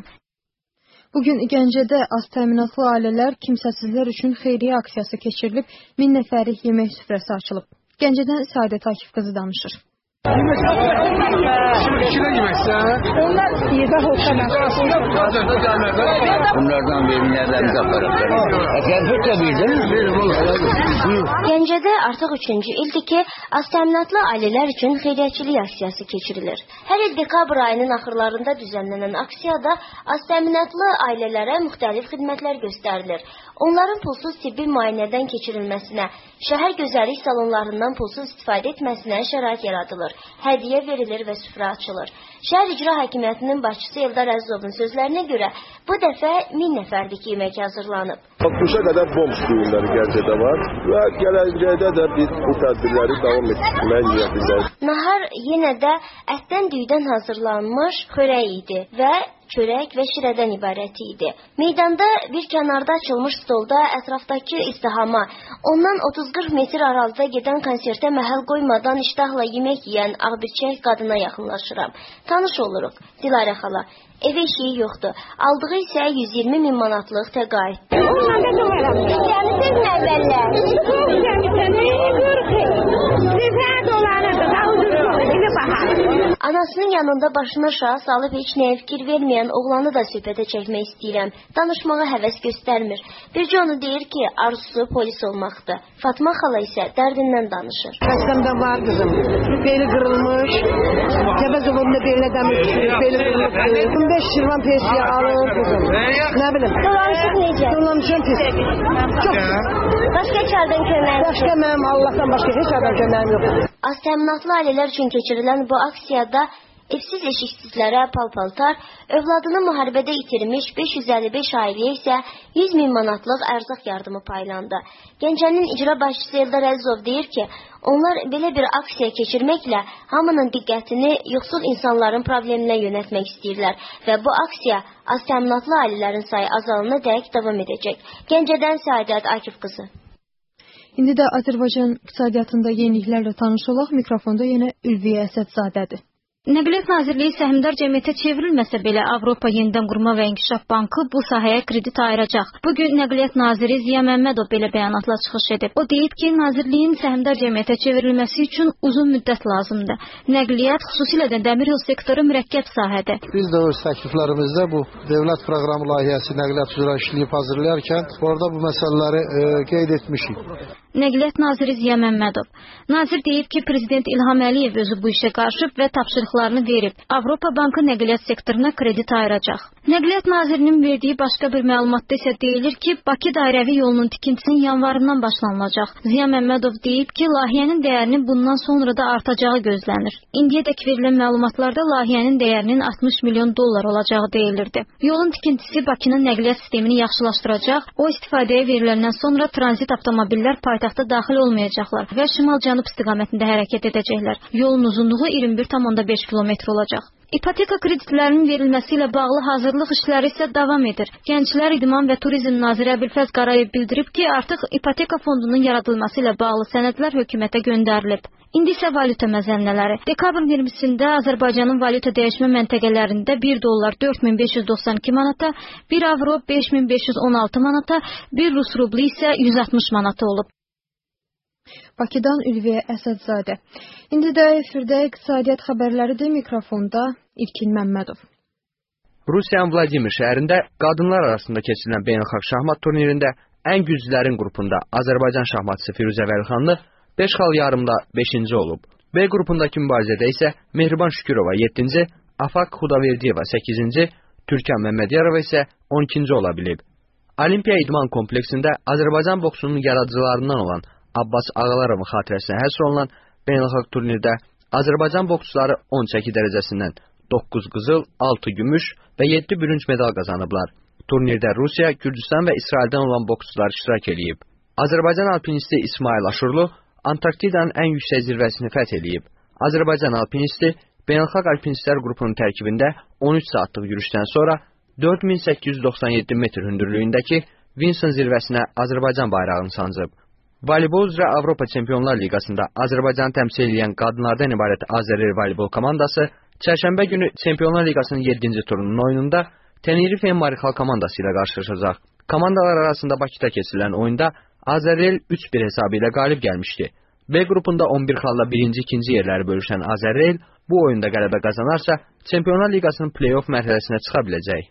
Bugün Gəncədə az təminatlı ailələr kimsəsizlər üçün xeyriyyə aksiyası keçirilib, 1000 nəfərlik yemək süfrəsi açılıb. Gəncədən Səadət Akif qızı danışır. Onlar istəyir, hoşlanır. Bunlardan verilənlərimiz Gəncədə artıq 3-cü ildir ki, az təminatlı ailələr üçün xeyriyyəçilik aksiyası keçirilir. Hər il dekabr ayının axırlarında düzənlənən aksiyada az təminatlı ailələrə müxtəlif xidmətlər göstərilir. Onların pulsuz tibbi müayinədən keçirilməsinə, şəhər gözəllik salonlarından pulsuz istifadə etməsinə şərait yaradılır. Hədiyyə verilir və süfrə açılır. Şəhər İcra Hakimiyyətinin başçısı Eldar Əzizovun sözlərinə görə bu dəfə 1000 nəfərlik yemək hazırlanıb. 60-a qədər bomb düyünləri Gəncədə var və gələcəkdə də biz bu tədbirləri davam etdirmək niyyətindəyiz. Nahar yenə də ətdən düydən hazırlanmış xörək idi və çörək və şirədən ibarət idi. Meydanda bir kənarda açılmış stolda ətrafdakı izdihama, ondan 30-40 metr aralıda gedən konsertə məhəl qoymadan iştahla yemək yeyən ağbirçək qadına yaxınlaşıram. Tanış oluruq. Dilarə xala. Evə işi yoxdur. Aldığı isə 120 min manatlıq təqaüddir. Ondan da doğaram. Gəlisiz nəvəllər. Anasının yanında başına aşağı salıb heç nəyə fikir verməyən oğlanı da söhbətə çəkmək istəyirəm. Danışmağa həvəs göstərmir. Bircə onu deyir ki, arzusu polis olmaqdır. Fatma xala isə dərdindən danışır. Xəstəmdə var qızım. Beli qırılmış. Kəbəzovunda belinə dəmir düşürük. Beli qırılmış. 15 şirvan pensiya alır qızım. Nə bilim. Dolanışıq necə? Dolanışım pis. Çox. Başqa çardan köməyim. Başqa mənim Allahdan başqa heç adam köməyim yoxdur. Az təminatlı ailələr üçün keçirilən bu aksiyada evsiz eşiksizlərə pal-paltar, övladını müharibədə itirmiş 555 ailəyə isə 100 min manatlıq ərzaq yardımı paylandı. Gəncənin icra başçısı Eldar Əzizov deyir ki, onlar belə bir aksiya keçirməklə hamının diqqətini yoxsul insanların probleminə yönəltmək istəyirlər və bu aksiya az təminatlı ailələrin sayı azalana dək davam edəcək. Gəncədən Səadət Akif qızı. İndi də Azərbaycan iqtisadiyyatında yeniliklərlə tanış olaq. Mikrofonda yenə Ülviyə Əsədzadədir. Nəqliyyat Nazirliyi səhmdar cəmiyyətə çevrilməsə belə Avropa Yenidən Qurma və İnkişaf Bankı bu sahəyə kredit ayıracaq. Bugün Nəqliyyat Naziri Ziya Məmmədov belə bəyanatla çıxış edib. O deyib ki, Nazirliyin səhmdar cəmiyyətə çevrilməsi üçün uzun müddət lazımdır. Nəqliyyat, xüsusilə də dəmiryol sektoru mürəkkəb sahədir. Biz də öz təkliflərimizdə bu dövlət proqramı layihəsi nəqliyyat üzrə işləyib hazırlayarkən orada bu məsələləri qeyd etmişik. Nəqliyyat Naziri Ziya Məmmədov. Nazir deyib ki, Prezident İlham Əliyev özü bu işə qarışıb və tapşırıqlarını verib. Avropa Bankı nəqliyyat sektoruna kredit ayıracaq. Nəqliyyat Nazirinin verdiyi başqa bir məlumatda isə deyilir ki, Bakı dairəvi yolunun tikintisinin yanvarından başlanılacaq. Ziya Məmmədov deyib ki, layihənin dəyərinin bundan sonra da artacağı gözlənir. İndiyədək verilən məlumatlarda layihənin dəyərinin 60 milyon dollar olacağı deyilirdi. Yolun tikintisi Bakının nəqliyyat sistemini yaxşılaşdıracaq. O istifadəyə veriləndən sonra tranzit avtomobillər paytaxta daxil olmayacaqlar və şimal-cənub istiqamətində hərəkət edəcəklər. Yolun uzunluğu 21,5 kilometr olacaq. İpoteka kreditlərinin verilməsi ilə bağlı hazırlıq işləri isə davam edir. Gənclər İdman və Turizm naziri Əbülfəz Qarayev bildirib ki, artıq ipoteka fondunun yaradılması ilə bağlı sənədlər hökumətə göndərilib. İndi isə valyuta məzənnələri. Dekabrın 20-sində Azərbaycanın valyuta dəyişmə məntəqələrində 1 dollar 4592 manata, 1 avro 5516 manata, 1 rus rublu isə 160 manata olub. Bakıdan Ülviyə Əsədzadə. İndi də efirdə iqtisadiyyat xəbərləridir. Mikrofonda İlkin Məmmədov. Rusiyanın Vladimir şəhərində qadınlar arasında keçirilən beynəlxalq şahmat turnirində ən güclülərin qrupunda Azərbaycan şahmatçısı Firuzə Vəlixanlı 5 xal yarımda 5-ci olub. B qrupundakı mübarizədə isə Mehriban Şükürova 7-ci, Afaq Xudaverdiyeva 8-ci, Türkan Məmmədiyarova isə 12-ci ola bilib. Olimpiya İdman kompleksində Azərbaycan boksunun yaradıcılarından olan Abbas Ağalarov xatirəsinə həsr olunan beynəlxalq turnirdə Azərbaycan boksçuları 10 çəki dərəcəsindən 9 qızıl, 6 gümüş və 7 bürünc medal qazanıblar. Turnirdə Rusiya, Gürcüstan və İsraildən olan boksçular iştirak edib. Azərbaycan alpinisti İsmail Aşurlu Antarktidanın ən yüksək zirvəsini fəth edib. Azərbaycan alpinisti beynəlxalq alpinistlər qrupunun tərkibində 13 saatlıq yürüşdən sonra 4897 metr hündürlüyündəki Vinson zirvəsinə Azərbaycan bayrağını sancıb. Voleybol üzrə Avropa Çempionlar Liqasında Azərbaycanı təmsil edən qadınlardan ibarət Azərbaycan voleybol komandası çərşənbə günü Çempionlar Liqasının 7-ci turunun oyununda Tenerife Marixal komandası ilə qarşılaşacaq. Komandalar arasında Bakıda keçirilən oyunda Azərbaycan 3-1 hesabı ilə qalib gəlmişdi. B qrupunda 11 xalla 1-ci, 2-ci yerləri bölüşən Azərbaycan bu oyunda qələbə qazanarsa Çempionlar Liqasının play-off mərhələsinə çıxa biləcək.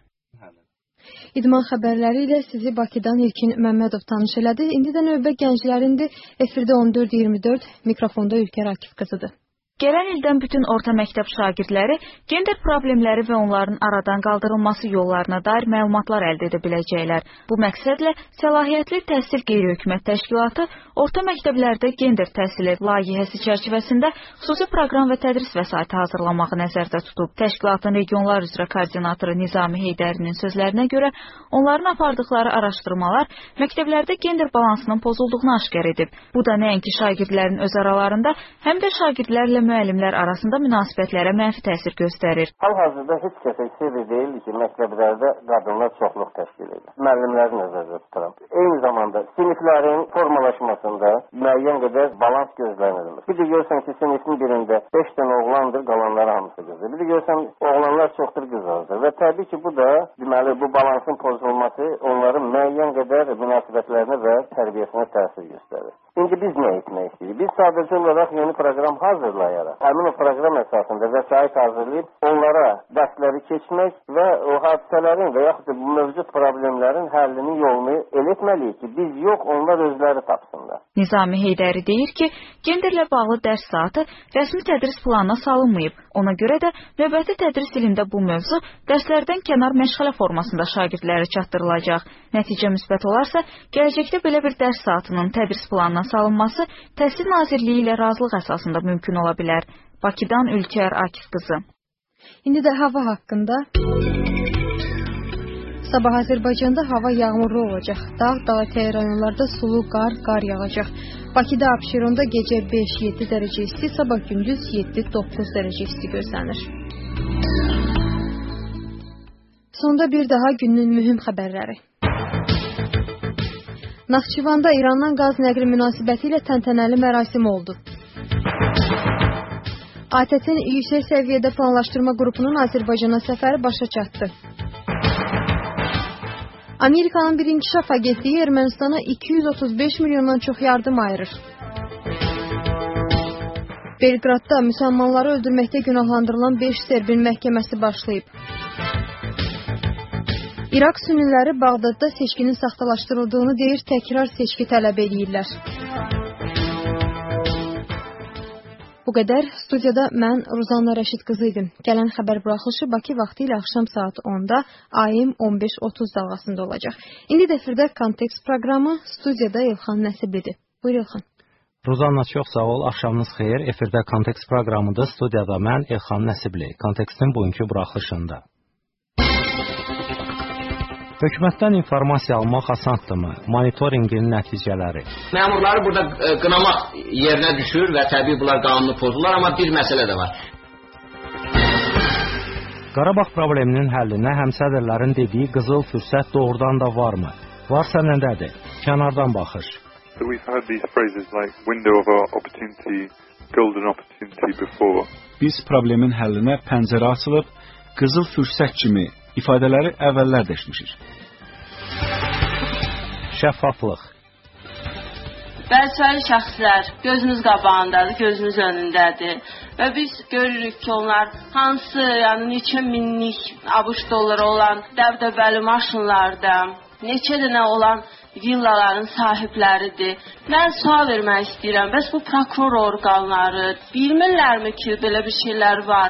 İdman xəbərləri ilə sizi Bakıdan İlkin Məmmədov tanış elədi. İndi də növbə gənclərindir. Efirdə 14-24, mikrofonda Ülkər Akif qızıdır. Gələn ildən bütün orta məktəb şagirdləri gender problemləri və onların aradan qaldırılması yollarına dair məlumatlar əldə edə biləcəklər. Bu məqsədlə Səlahiyyətli Təhsil Qeyri-Hökumət Təşkilatı orta məktəblərdə gender təhsili layihəsi çərçivəsində xüsusi proqram və tədris vəsaiti hazırlamağı nəzərdə tutub. Təşkilatın regionlar üzrə koordinatoru Nizami Heydərinin sözlərinə görə onların apardıqları araşdırmalar məktəblərdə gender balansının pozulduğunu aşkar edib. Bu da nəinki şagirdlərin öz aralarında, həm də şagirdlərlə müəllimlər arasında münasibətlərə mənfi təsir göstərir. Hal-hazırda heç kəsə sirri deyil ki, məktəblərdə qadınlar çoxluq təşkil edir. Müəllimləri nəzərdə tuturam. Eyni zamanda siniflərin formalaşmasında müəyyən qədər balans gözlənilir. Bir də görsən ki, sinifin birində 5 dənə oğlandır, qalanları hamısı qızdır. Bir də görsən oğlanlar çoxdur, qız azdır. Və təbii ki, bu da deməli bu balansın pozulması onların müəyyən qədər münasibətlərinə və tərbiyəsinə təsir göstərir. İndi biz nə etmək istəyirik? Biz sadəcə olaraq yeni proqram hazırlayaraq, həmin o proqram əsasında vəsait hazırlayıb, onlara dərsləri keçmək və o hadisələrin və yaxud da bu mövcud problemlərin həllini yolunu el etməliyik ki, biz yox, onlar özləri tapsınlar. Nizami Heydəri deyir ki, genderlə bağlı dərs saatı rəsmi tədris planına salınmayıb. Ona görə də növbəti tədris ilində bu mövzu dərslərdən kənar məşğələ formasında şagirdlərə çatdırılacaq. Nəticə müsbət olarsa, gələcəkdə belə bir dərs saatının tədris planına salınması Təhsil Nazirliyi ilə razılıq əsasında mümkün ola bilər. Bakıdan Ülkər Akif qızı. İndi də hava haqqında. Sabah Azərbaycanda hava yağmurlu olacaq. Dağ-dağ rayonlarda sulu qar yağacaq. Bakıda, Abşeronda gecə 5-7 dərəcə isti, sabah gündüz 7-9 dərəcə isti gözlənir. Sonda bir daha günün mühüm xəbərləri. Naxçıvanda İrandan qaz nəqli münasibəti ilə təntənəli mərasim oldu. ATƏT-in yüksək səviyyədə planlaşdırma qrupunun Azərbaycana səfəri başa çatdı. Amerikanın bir inkişaf agentliyi Ermənistana 235 milyondan çox yardım ayırır. Belqradda müsəlmanları öldürməkdə günahlandırılan 5 serbin məhkəməsi başlayıb. İraq sünniləri Bağdadda seçkinin saxtalaşdırıldığını deyir, təkrar seçki tələb edirlər. Bu qədər. Studiyada mən Ruzanna Rəşid qızı idim. Gələn xəbər buraxılışı Bakı vaxtı ilə axşam saat 10-da AM 15:30 dalğasında olacaq. İndi də efirdə Kontekst proqramı, studiyada İlxan Nəsiblidir. Buyur İlxan. Ruzanna, çox sağ ol. Axşamınız xeyir. Efirdə Kontekst proqramıdır. Studiyada mən İlxan Nəsibli. Kontekstin bugünkü buraxılışında. Hökumətdən informasiya almaq asandımı? Monitoringin nəticələri. Məmurları burada qınamaq yerinə düşür və təbii bunlar qanunu pozurlar, amma bir məsələ də var. Qarabağ probleminin həllinə həmsədrlərin dediyi qızıl fürsət doğrudan da varmı? Varsa nədədir? Kənardan baxış. Biz problemin həllinə pəncərə açılıb, qızıl fürsət kimi ifadələri əvvəllər də eşitmişik. Şəffaflıq. Bəzi şəxslər gözümüz qabağındadır, gözümüz önündədir və biz görürük ki, onlar hansı, yəni neçə minlik ABŞ dolları olan dəbdəbəli maşınlarda, neçə dənə olan villaların sahibləridir. Mən sual vermək istəyirəm, bəs bu prokuror orqanları bilmirlərmi ki, belə bir şeylər var?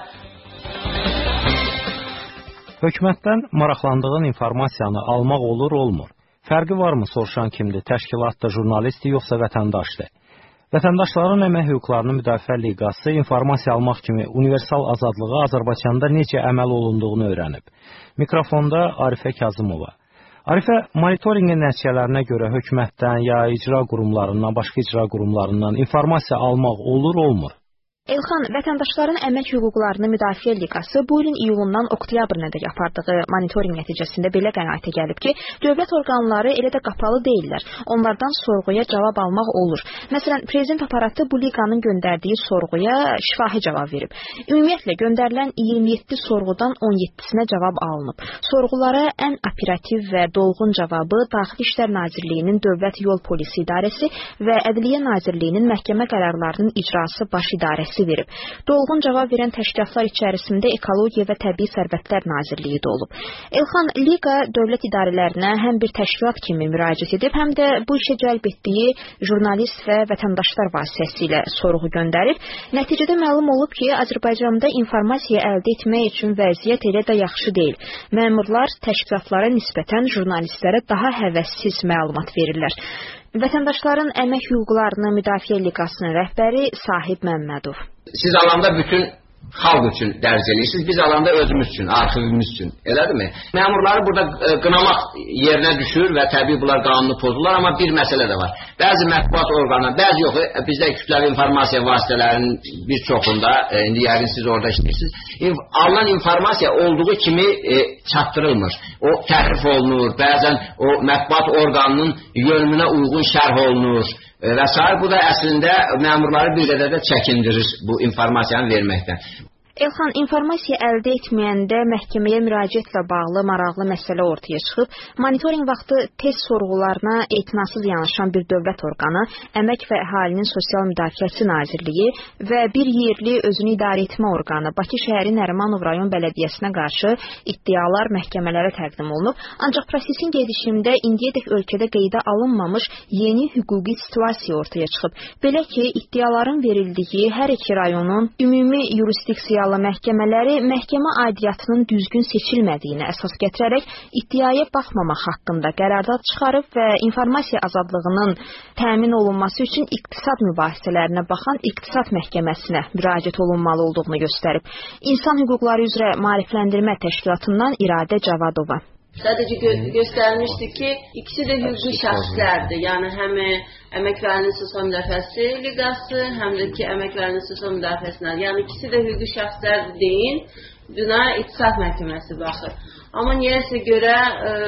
Hökumətdən maraqlandığın informasiyanı almaq olur, olmur. Fərqi varmı soruşan kimdir? Təşkilatdır, jurnalistdir, yoxsa vətəndaşdır? Vətəndaşların əmək hüquqlarını müdafiə liqası informasiya almaq kimi universal azadlığa Azərbaycanda necə əməl olunduğunu öyrənib. Mikrofonda Arifə Kazımova. Arifə, monitoringin nəticələrinə görə hökumətdən ya icra qurumlarından, başqa icra qurumlarından informasiya almaq olur, olmur? Elxan, vətəndaşların əmək hüquqlarını müdafiə liqası bu ilin iyulundan oktyabrına dək apardığı monitoring nəticəsində belə qənaətə gəlib ki, dövlət orqanları elə də qapalı deyillər. Onlardan sorğuya cavab almaq olur. Məsələn, prezident aparatı bu liqanın göndərdiyi sorğuya şifahi cavab verib. Ümumiyyətlə, göndərilən 27 sorğudan 17-sinə cavab alınıb. Sorğulara ən operativ və dolğun cavabı Daxili İşlər Nazirliyinin Dövlət Yol Polisi İdarəsi və Ədliyyə Nazirliyinin məhkəmə qərarlarının icrası baş idarəsi verib. Dolğun cavab verən təşkilatlar içərisində Ekologiya və Təbii Sərvətlər Nazirliyi də olub. Elxan, liqa dövlət idarələrinə həm bir təşkilat kimi müraciət edib, həm də bu işə cəlb etdiyi jurnalist və vətəndaşlar vasitəsilə sorğu göndərib. Nəticədə məlum olub ki, Azərbaycanda informasiya əldə etmək üçün vəziyyət elə də yaxşı deyil. Məmurlar təşkilatlara nisbətən jurnalistlərə daha həvəssiz məlumat verirlər. Vətəndaşların əmək hüquqlarını müdafiə liqasının rəhbəri Sahib Məmmədov. Siz alanda bütün xalq üçün dərc edirsiniz, biz alanda özümüz üçün, arxivimiz üçün, elədirmi? Məmurları burada qınamaq yerinə düşür və təbii bunlar qanunu pozurlar, amma bir məsələ də var. Bəzi mətbuat orqanı, bəzi yox, bizdə kütləvi informasiya vasitələrinin bir çoxunda, indi yəqin siz orada işləyirsiniz, alınan informasiya olduğu kimi çatdırılmır. O təhrif olunur, bəzən o mətbuat orqanının yönümünə uyğun şərh olunur və s. Bu da əslində məmurları bir qədər də çəkindirir bu informasiyanı verməkdən. Elxan, informasiya əldə etməyəndə məhkəməyə müraciətlə bağlı maraqlı məsələ ortaya çıxıb. Monitoring vaxtı test sorğularına etinasız yanaşan bir dövlət orqanı, Əmək və Əhalinin Sosial Müdafiəsi Nazirliyi və bir yerli özünü idarə etmə orqanı Bakı şəhəri Nərimanov rayon bələdiyyəsinə qarşı iddialar məhkəmələrə təqdim olunub. Ancaq prosesin gedişində indiyədək ölkədə qeydə alınmamış yeni hüquqi situasiya ortaya çıxıb. Belə ki, iddiaların verildiyi hər iki rayonun ümumi yurisdiksiya məhkəmələri məhkəmə aidiyyatının düzgün seçilmədiyini əsas gətirərək iddiaya baxmamaq haqqında qərarlar çıxarıb və informasiya azadlığının təmin olunması üçün iqtisad mübahisələrinə baxan iqtisad məhkəməsinə müraciət olunmalı olduğunu göstərib. İnsan hüquqları üzrə maarifləndirmə təşkilatından İradə Cavadova. Sadəcə göstərmişdi ki, ikisi də hüquqi şəxslərdir. Yəni, həm Əmək və Əhalinin Sosial Müdafiəsi Liqası, həm də ki, Əmək və Əhalinin Sosial Müdafiəsinə. Yəni, ikisi də hüquqi şəxslər deyin, buna İqtisad Məhkəməsi baxır. Amma niyəsə görə,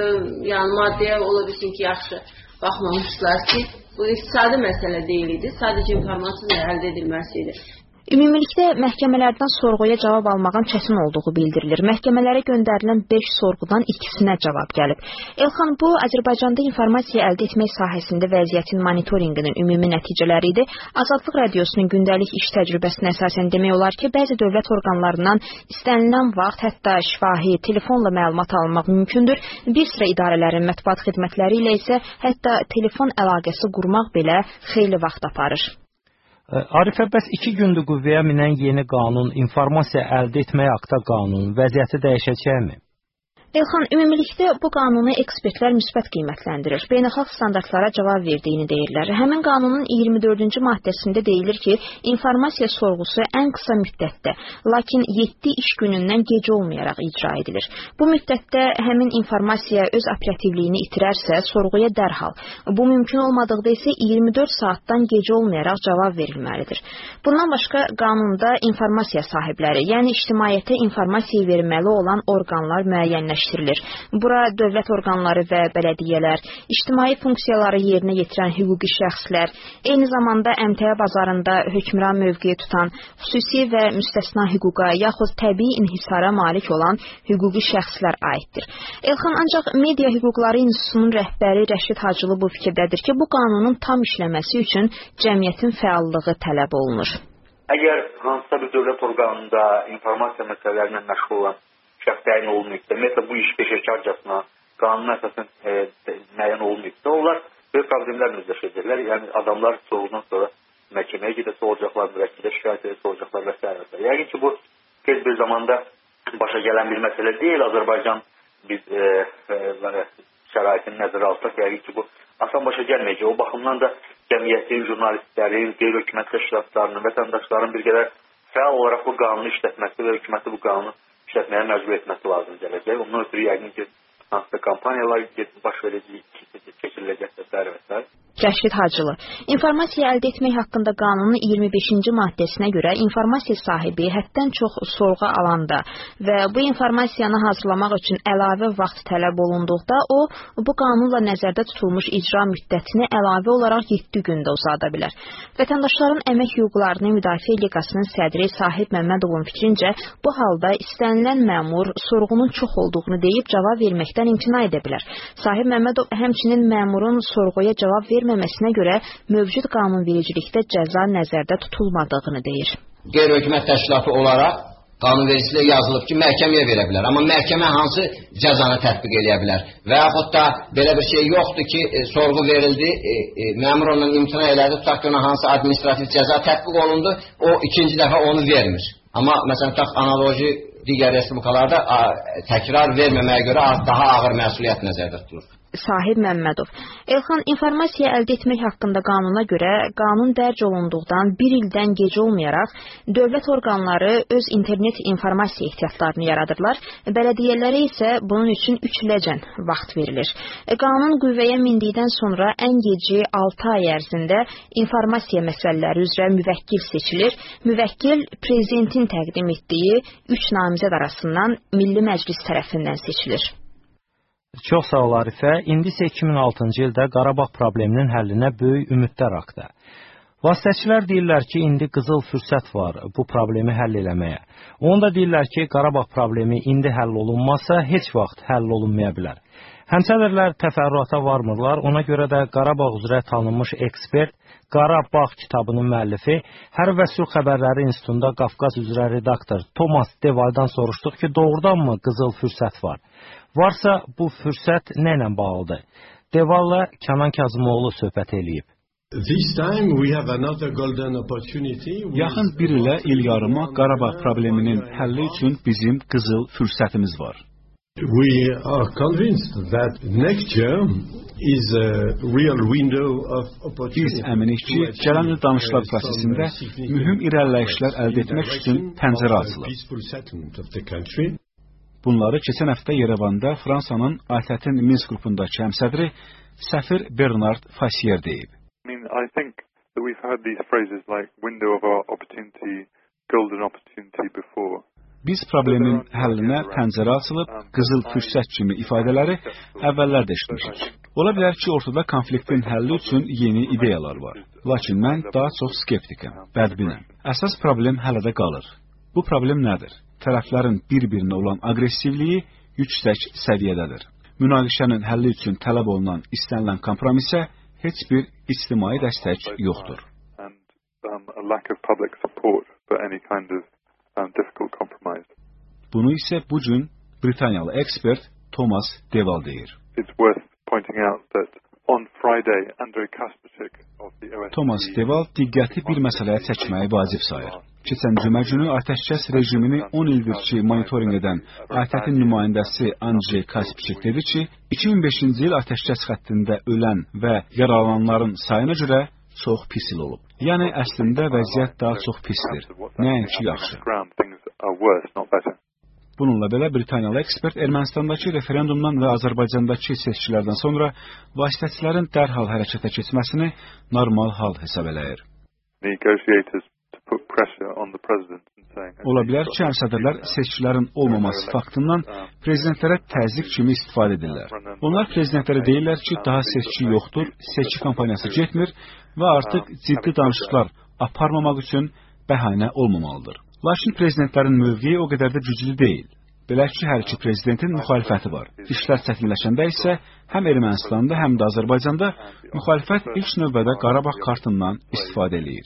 yəni, maddiyə ola bilsin ki, yaxşı baxmamışlar ki, bu iqtisadi məsələ deyil idi, sadəcə informasiyanın əldə edilməsi idi. Ümumilikdə məhkəmələrdən sorğuya cavab almağın çətin olduğu bildirilir. Məhkəmələrə göndərilən 5 sorğudan 2-sinə cavab gəlib. Elxan, bu Azərbaycanda informasiya əldə etmək sahəsində vəziyyətin monitorinqinin ümumi nəticələri idi. Azadlıq Radiosunun gündəlik iş təcrübəsinə əsasən demək olar ki, bəzi dövlət orqanlarından istənilən vaxt hətta şifahi, telefonla məlumat almaq mümkündür. Bir sıra idarələrin mətbuat xidmətləri ilə isə hətta telefon əlaqəsi qurmaq belə xeyli vaxt aparır. Arifə, bəs 2 gündür qüvvəyə minən yeni qanun, informasiya əldə etmək haqqında qanun vəziyyəti dəyişəcəkmi? Elxan, ümumilikdə bu qanunu ekspertlər müsbət qiymətləndirir. Beynəlxalq standartlara cavab verdiyini deyirlər. Həmin qanunun 24-cü maddəsində deyilir ki, informasiya sorğusu ən qısa müddətdə, lakin 7 iş günündən gec olmayaraq icra edilir. Bu müddətdə həmin informasiya öz operativliyini itirərsə, sorğuya dərhal. Bu mümkün olmadıqda isə 24 saatdan gec olmayaraq cavab verilməlidir. Bundan başqa qanunda informasiya sahibləri, yəni ictimaiyyətə informasiya verməli olan orqanlar müəyyənləşdirilir. Bura dövlət orqanları və bələdiyyələr, ictimai funksiyaları yerinə yetirən hüquqi şəxslər, eyni zamanda əmtəə bazarında hökmran mövqeyi tutan, xüsusi və müstəsna hüquqa yaxud təbii inhisara malik olan hüquqi şəxslər aiddir. Elxan, ancaq Media Hüquqları İnstitutunun rəhbəri Rəşid Hacılı bu fikirdədir ki, bu qanunun tam işləməsi üçün cəmiyyətin fəallığı tələb olunur. Əgər hansısa bir dövlət orqanında informasiya məsələlərinə məşğul olan şəxs təyin olunmayıbsa, ümumiyyətlə bu iş peşəkarcasına, qanuna əsasən müəyyən olmayıbsa, onlar böyük problemlərlə üzləşəcəklər. Yəni, adamlar sorğudan sonra məhkəməyə gedəsə olacaqlar, müvəkkildə şikayət edəsə olacaqlar və s. Yəqin ki, bu tez bir zamanda başa gələn bir məsələ deyil. Azərbaycan biz şəraitini nəzərə alsaq, yəqin ki, bu asan başa gəlməyəcək. O baxımdan da cəmiyyətin, jurnalistlərin, qeyri-hökumət təşkilatlarının, vətəndaşların bir qədər fəal olaraq bu qanunu işlətməsi və hökuməti bu qanunu işlətməyə məcbur etməsi lazım gələcək. Ondan ötürü yəqin ki, hansısa kampaniyalar baş verəcək, keçiriləcək və s. Rəşid Hacılı. İnformasiya əldə etmək haqqında qanunun 25-ci maddəsinə görə informasiya sahibi həddən çox sorğu alanda və bu informasiyanı hazırlamaq üçün əlavə vaxt tələb olunduqda o, bu qanunla nəzərdə tutulmuş icra müddətini əlavə olaraq 7 gündə uzada bilər. Vətəndaşların əmək hüquqlarını müdafiə liqasının sədri Sahib Məmmədovun fikrincə, bu halda istənilən məmur sorğunun çox olduğunu deyib cavab verməkdən imtina edə bilər. Sahib Məmmədov həmçinin məmurun sorğuya cavab verməməsinə görə mövcud qanunvericilikdə cəza nəzərdə tutulmadığını deyir. Qeyri-hökumət təşkilatı olaraq qanunvericilikdə yazılıb ki, məhkəməyə verə bilər. Amma məhkəmə hansı cəzanı tətbiq edə bilər? Və yaxud da belə bir şey yoxdur ki, sorğu verildi, məmur ondan imtina elədi, tutaq ki, ona hansı administrativ cəza tətbiq olundu, o ikinci dəfə onu vermir. Amma məsələn, tutaq analoji digər respublikalarda təkrar verməməyə görə daha ağır məsuliyyət nəzərdə tutulur. Sahib Məmmədov. Elxan, informasiya əldə etmək haqqında qanuna görə qanun dərc olunduqdan 1 ildən gec olmayaraq dövlət orqanları öz internet informasiya ehtiyatlarını yaradırlar. Bələdiyyələrə isə bunun üçün 3 iləcən vaxt verilir. Qanun qüvvəyə mindikdən sonra ən geci 6 ay ərzində informasiya məsələləri üzrə müvəkkil seçilir. Müvəkkil prezidentin təqdim etdiyi 3 namizəd arasından Milli Məclis tərəfindən seçilir. Çox sağ ol Arifə. İndi isə 2006-cı ildə Qarabağ probleminin həllinə böyük ümidlər haqda. Vasitəçilər deyirlər ki, indi qızıl fürsət var bu problemi həll eləməyə. Onu da deyirlər ki, Qarabağ problemi indi həll olunmazsa heç vaxt həll olunmaya bilər. Həmsədrlər təfərrüata varmırlar. Ona görə də Qarabağ üzrə tanınmış ekspert, Qarabağ kitabının müəllifi, Hərb və Sülh Xəbərləri İnstitutunda Qafqaz üzrə redaktor Thomas Devaldan soruşduq ki, doğrudanmı qızıl fürsət var? Varsa bu fürsət nə ilə bağlıdır? Devalla Kənan Kazımoğlu söhbət eləyib. Yaxın bir ilə il yarıma Qarabağ probleminin həlli üçün bizim qızıl fürsətimiz var. Biz əminik ki, gələn il danışıqlar prosesində mühüm irəliləyişlər əldə etmək üçün pəncərə açılır. Bunları keçən həftə Yerevanda Fransanın ATƏT-in Minsk qrupundakı həmsədri səfir Bernard Fassier deyib. Biz problemin həllinə pəncərə açılıb, qızıl fürsət kimi ifadələri əvvəllər də eşitmişik. Ola bilər ki, ortada konfliktin həlli üçün yeni ideyalar var. Lakin mən daha çox skeptikəm, bədbinəm. Əsas problem hələ də qalır. Bu problem nədir? Tərəflərin bir-birinə olan aqressivliyi yüksək səviyyədədir. Münaqişənin həlli üçün tələb olunan istənilən kompromisə heç bir ictimai dəstək yoxdur. Bunu isə bu gün Britaniyalı ekspert Thomas Deval deyir. Thomas Deval diqqəti bir məsələyə çəkməyi vacib sayır. Keçən cümə günü atəşkəs rejimini 10 ildir ki, monitorinq edən ATƏT-in nümayəndəsi Andrey Kaspçik dedi ki, 2005-ci il atəşkəs xəttində ölən və yaralananların sayına görə çox pis il olub. Yəni, əslində vəziyyət daha çox pisdir. Nəinki yaxşı. Bununla belə Britaniyalı ekspert Ermənistandakı referendumdan və Azərbaycandakı seçkilərdən sonra vasitəçilərin dərhal hərəkətə keçməsini normal hal hesab eləyir. Ola bilər ki, həmsədrlər seçkilərin olmaması faktından prezidentlərə təzyiq kimi istifadə edirlər. Onlar prezidentlərə deyirlər ki, daha seçki yoxdur, seçki kampaniyası getmir və artıq ciddi danışıqlar aparmamaq üçün bəhanə olmamalıdır. Lakin prezidentlərin mövqeyi o qədər də güclü deyil. Belə ki, hər iki prezidentin müxalifəti var. İşlər çətinləşəndə isə həm Ermənistanda, həm də Azərbaycanda müxalifət ilk növbədə Qarabağ kartından istifadə eləyir.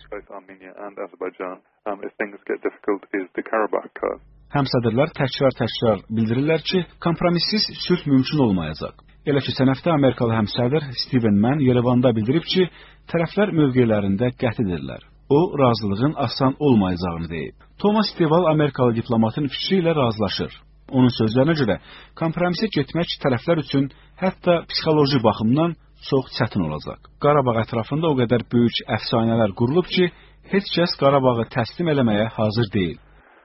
Həmsədrlər təkrar bildirirlər ki, kompromissiz sülh mümkün olmayacaq. Elə ki, sənə həftə Amerikalı həmsədr Steven Mann Yerevanda bildirib ki, tərəflər mövqelərində qətidirlər. O, razılığın asan olmayacağını deyib. Thomas Deval Amerikalı diplomatın fikri ilə razılaşır. Onun sözlərinə görə, kompromisə getmək tərəflər üçün hətta psixoloji baxımdan çox çətin olacaq. Qarabağ ətrafında o qədər böyük əfsanələr qurulub ki, heç kəs Qarabağı təslim eləməyə hazır deyil.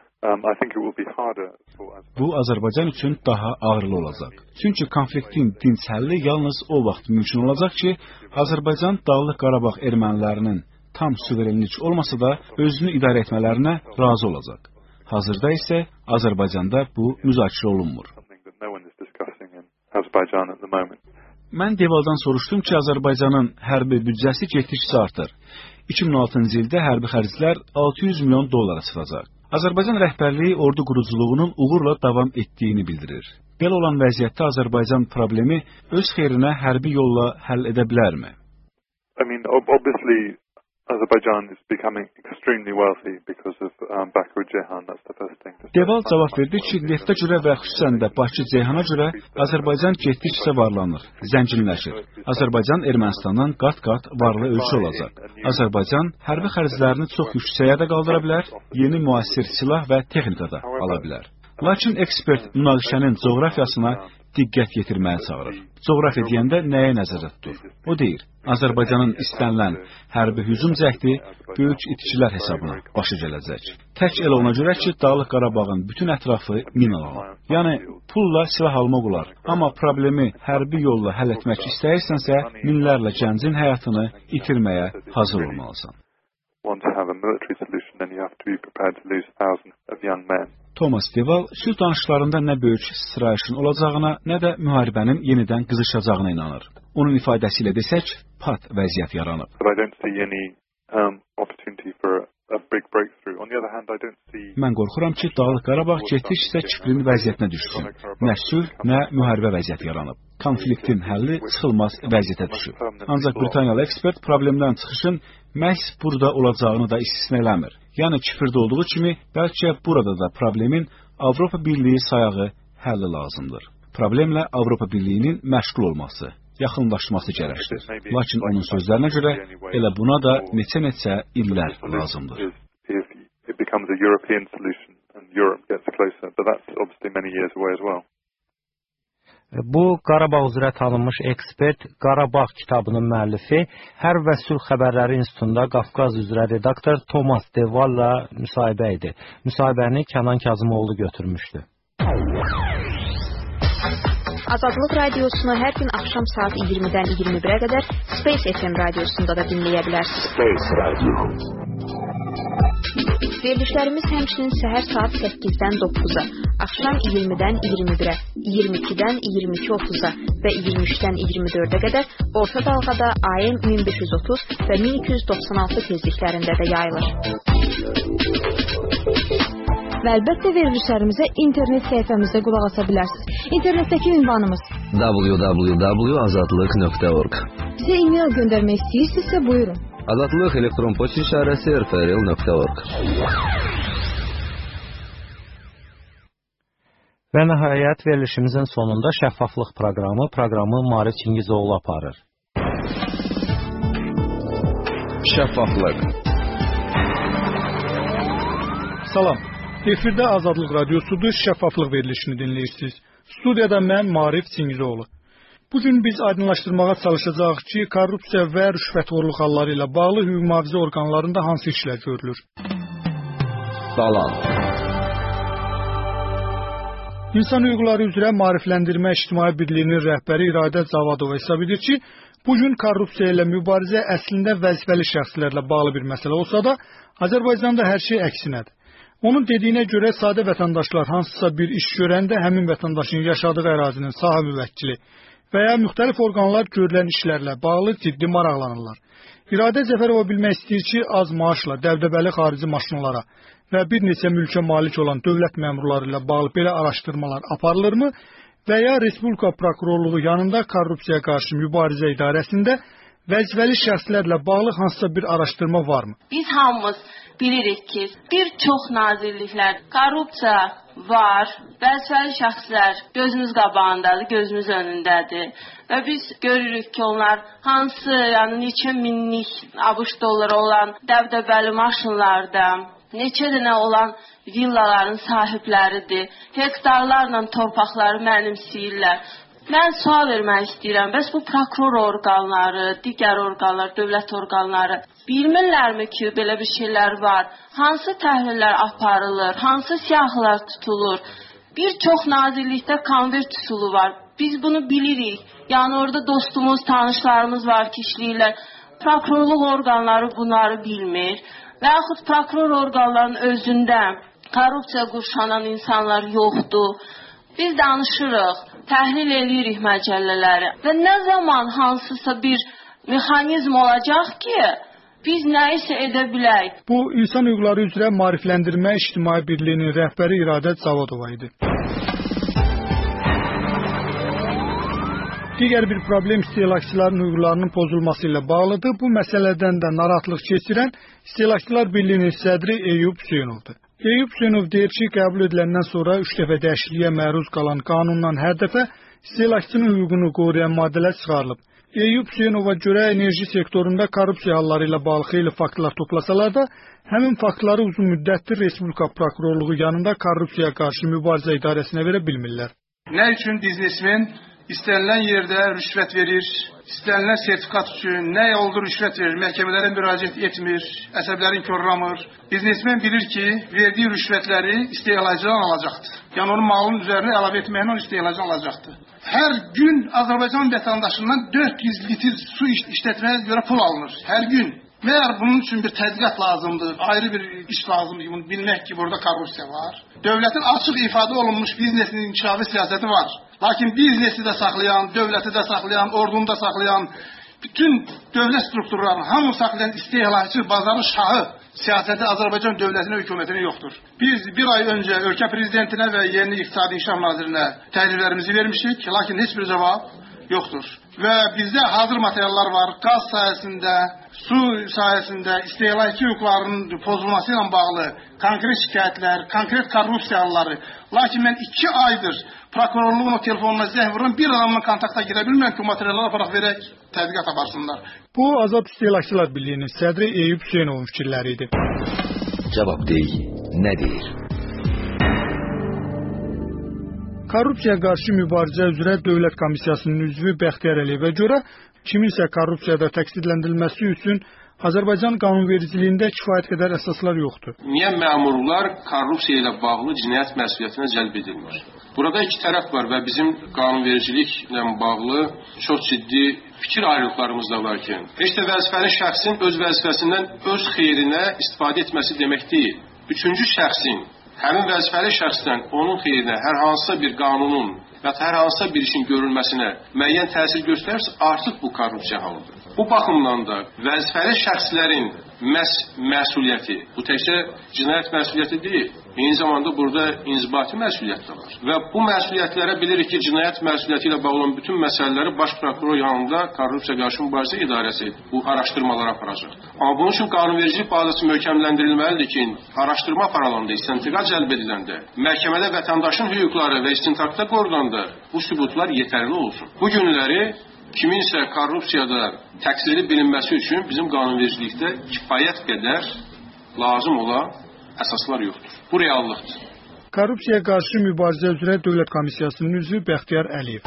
Bu, Azərbaycan üçün daha ağırlı olacaq. Çünki konfliktin dinc həlli yalnız o vaxt mümkün olacaq ki, Azərbaycan Dağlıq Qarabağ ermənilərinin tam suverenlik olmasa da özünü idarə etmələrinə razı olacaq. Hazırda isə Azərbaycanda bu müzakirə olunmur. Mən Devaldan soruşdum ki, Azərbaycanın hərbi büdcəsi getdikcə artır. 2016-cı ildə hərbi xərclər 600 milyon dollara çıxacaq. Azərbaycan rəhbərliyi ordu quruculuğunun uğurla davam etdiyini bildirir. Belə olan vəziyyətdə Azərbaycan problemi öz xeyrinə hərbi yolla həll edə bilərmi? Deval cavab verdi ki, neftə görə və xüsusən də Bakı-Ceyhana görə Azərbaycan getdikcə varlanır, zənginləşir. Azərbaycan Ermənistandan qat-qat varlı ölkə olacaq. Azərbaycan hərbi xərclərini çox yüksəyə də qaldıra bilər, yeni müasir silah və texnika da ala bilər. Lakin ekspert münaqişənin coğrafiyasına diqqət yetirməyə çağırır. Coğrafiya deyəndə nəyə nəzərdə tutur? O deyir, Azərbaycanın istənilən hərbi hücum cəhdi böyük itkilər hesabına başa gələcək. Tək elə ona görə ki, Dağlıq Qarabağın bütün ətrafı minalanır. Yəni, pulla silah almaq olar. Amma problemi hərbi yolla həll etmək istəyirsənsə, minlərlə gəncin həyatını itirməyə hazır olmalısan. Thomas Deval sülh danışıqlarında nə böyük sıçrayışın olacağına, nə də müharibənin yenidən qızışacağına inanır. Onun ifadəsi ilə desək, pat vəziyyət yaranıb. Mən qorxuram ki, Dağlıq Qarabağ getdikcə Kiprin vəziyyətinə düşsün. Nə sülh, nə müharibə vəziyyət yaranıb. Konfliktin həlli çıxılmaz vəziyyətə düşüb. Ancaq Britaniyalı ekspert problemdən çıxışın məhz burada olacağını da istisna eləmir. Yəni Kipirdə olduğu kimi, bəlkə burada da problemin Avropa Birliyi sayağı həlli lazımdır. Problemlə Avropa Birliyinin məşğul olması, yaxınlaşması gərəkdir. Lakin onun sözlərinə görə elə buna da neçə illər lazımdır. Bu, Qarabağ üzrə tanınmış ekspert, Qarabağ kitabının müəllifi, Hərb və Sülh Xəbərləri İnstitutunda Qafqaz üzrə redaktor Thomas Deval'la müsahibə idi. Müsahibəni Kənan Kazımoğlu götürmüşdü. Azadlıq radiosunu hər gün axşam saat 20-dən 21-ə qədər Space FM radiosunda da dinləyə bilərsiniz. Space Radio. Verilişlərimiz həmçinin səhər saat 8-dən 9-a, axşam 20-dən 21-ə, 22-dən 22:30-a və 23-dən 24-ə qədər orta dalğada AM 1530 və 1296 tezliklərində də yayılır. Və əlbəttə verilişlərimizə internet səhifəmizdə qulaq asa bilərsiniz. İnternetdəki ünvanımız www.azadlıq.org. Bizə e-mail göndərmək istəyirsinizsə buyurun. Azadlıq elektron poçt işarəsi rfrl.org. Və nəhayət verilişimizin sonunda şəffaflıq proqramı Maarif Çingizoğlu aparır. Şəffaflıq. Salam. Efirdə Azadlıq Radiosudur, şəffaflıq verilişini dinləyirsiniz. Studiyada mən Maarif Çingizoğlu. Bugün biz aydınlaşdırmağa çalışacağıq ki, korrupsiya və rüşvətxorluq halları ilə bağlı hüquq mühafizə orqanlarında hansı işlər görülür? Salam. İnsan hüquqları üzrə maarifləndirmə ictimai birliyinin rəhbəri İradə Zavadova hesab edir ki, bugün korrupsiya ilə mübarizə əslində vəzifəli şəxslərlə bağlı bir məsələ olsa da, Azərbaycanda hər şey əksinədir. Onun dediyinə görə sadə vətəndaşlar hansısa bir iş görəndə həmin vətəndaşın yaşadığı ərazinin saha müvəkkili və ya müxtəlif orqanlar görülən işlərlə bağlı ciddi maraqlanırlar. İradə Cəfərova bilmək istəyir ki, az maaşla dəbdəbəli xarici maşınlara və bir neçə mülkə malik olan dövlət məmurları ilə bağlı belə araşdırmalar aparılırmı və ya Respublika Prokurorluğu yanında korrupsiyaya qarşı mübarizə idarəsində vəzifəli şəxslərlə bağlı hansısa bir araşdırma varmı? Biz hamımız bilirik ki, bir çox nazirliklər korrupsiya var, vəzifəli şəxslər gözümüz qabağındadır, gözümüz önündədir və biz görürük ki, onlar hansı, neçə minlik ABŞ dolları olan dəbdəbəli maşınlarda, neçə dənə olan villaların sahibləridir, hektarlarla torpaqları mənimsəyirlər. Mən sual vermək istəyirəm, bəs bu prokuror orqanları, digər orqanlar, dövlət orqanları bilmirlərmi ki, belə bir şeylər var? Hansı təhlillər aparılır, hansı siyahılar tutulur? Bir çox nazirlikdə konvert üsulu var. Biz bunu bilirik. Yəni orada dostumuz, tanışlarımız var ki, işləyirlər. Prokurorluq orqanları bunları bilmir. Və yaxud prokuror orqanların özündə korrupsiya qurşanan insanlar yoxdur. Biz danışırıq, təhlil edirik məcəllələri və nə zaman hansısa bir mexanizm olacaq ki, biz nəyisə edə bilək. Bu, İnsan Hüquqları üzrə Maarifləndirmə İctimai Birliyinin rəhbəri İradə Zavadova idi. Digər bir problem istehlakçıların hüquqlarının pozulması ilə bağlıdır. Bu məsələdən də narahatlıq keçirən İstehlakçılar Birliyinin sədri Eyüp Hüseynovdur. Eyüp Hüseynov deyir ki, qəbul ediləndən sonra 3 dəfə dəyişikliyə məruz qalan qanundan hər dəfə istehlakçının hüququnu qoruyan maddələr çıxarılıb. Eyüp Hüseynova görə enerji sektorunda korrupsiya halları ilə bağlı xeyli faktlar toplasalar da, həmin faktları uzun müddətdir Respublika Prokurorluğu yanında korrupsiyaya qarşı mübarizə idarəsinə verə bilmirlər. Nə üçün biznesmen istənilən yerdə rüşvət verir, istənilən sertifikat üçün nə yoldur rüşvət verir, məhkəmələrə müraciət etmir, əsəblərin korlamır. Biznesmen bilir ki, verdiyi rüşvətləri istehlakçıdan alacaqdır. Yəni onun malının üzərinə əlavə etməyən onun istehlakçıdan alacaqdır. Hər gün Azərbaycan vətəndaşından 400 litr su işlətməyə görə pul alınır. Hər gün. Məyər bunun üçün bir tədqiqat lazımdır, ayrı bir iş lazımdır, bunu bilmək ki, burada korrupsiya var. Dövlətin açıq ifadə olunmuş biznesin inkişafı siyasəti var. Lakin biznesi də saxlayan, dövləti də saxlayan, ordunu da saxlayan, bütün dövlət strukturlarını hamı saxlayan istehlakçı, bazarın şahı siyasəti Azərbaycan dövlətinin hökumətinin yoxdur. Biz bir ay öncə ölkə prezidentinə və yeni iqtisadi inkişaf nazirinə təkliflərimizi vermişik, lakin heç bir cavab yoxdur. Və bizdə hazır materiallar var, qaz sayəsində, su sayəsində istehlakçı hüquqlarının pozulması ilə bağlı konkret şikayətlər, konkret korrupsiya halları. Lakin mən 2 aydır prokurorluğun o telefonuna zəng vururam, bir adamla kontakta girə bilmirəm ki, materiallar aparaq verək, tədqiqat aparsınlar. Bu, Azad İstehlakçılar Birliyinin sədri Eyüp Hüseynovun fikirləri idi. Cavab deyil, nə deyir? Korrupsiyaya qarşı mübarizə üzrə Dövlət Komissiyasının üzvü Bəxtiyar Əliyevə görə kiminsə korrupsiyada təqsirləndirilməsi üçün Azərbaycan qanunvericiliyində kifayət qədər əsaslar yoxdur. Niyə məmurlar korrupsiya ilə bağlı cinayət məsuliyyətinə cəlb edilmir? Burada 2 tərəf var və bizim qanunvericiliklə bağlı çox ciddi fikir ayrılıqlarımız da varkən, heç də vəzifəli şəxsin öz vəzifəsindən öz xeyrinə istifadə etməsi demək deyil. Üçüncü şəxsin həmin vəzifəli şəxsdən onun xeyrinə hər hansısa bir qanunun və hər hansısa bir işin görülməsinə müəyyən təsir göstərsə, artıq bu korrupsiya halıdır. Bu baxımdan da vəzifəli şəxslərin məsuliyyəti, bu təkcə cinayət məsuliyyəti deyil, eyni zamanda burada inzibati məsuliyyət də var. Və bu məsuliyyətlərə bilirik ki, cinayət məsuliyyəti ilə bağlı olan bütün məsələləri Baş Prokuror yanında Korrupsiya Qarşı Mübarizə İdarəsi bu araşdırmaları aparacaq. Amma bunun üçün qanunvericilik bazası möhkəmləndirilməlidir ki, araşdırma aparılanda, istintaqa cəlb ediləndə, məhkəmədə vətəndaşın hüquqları və istintaqda qorunanda bu sübutlar yetərli olsun. Bu günləri kiminsə korrupsiyada təqsiri bilinməsi üçün bizim qanunvericilikdə kifayət qədər lazım olan əsaslar yoxdur. Bu reallıqdır. Korrupsiyaya qarşı mübarizə üzrə Dövlət Komissiyasının üzvü Bəxtiyar Əliyev.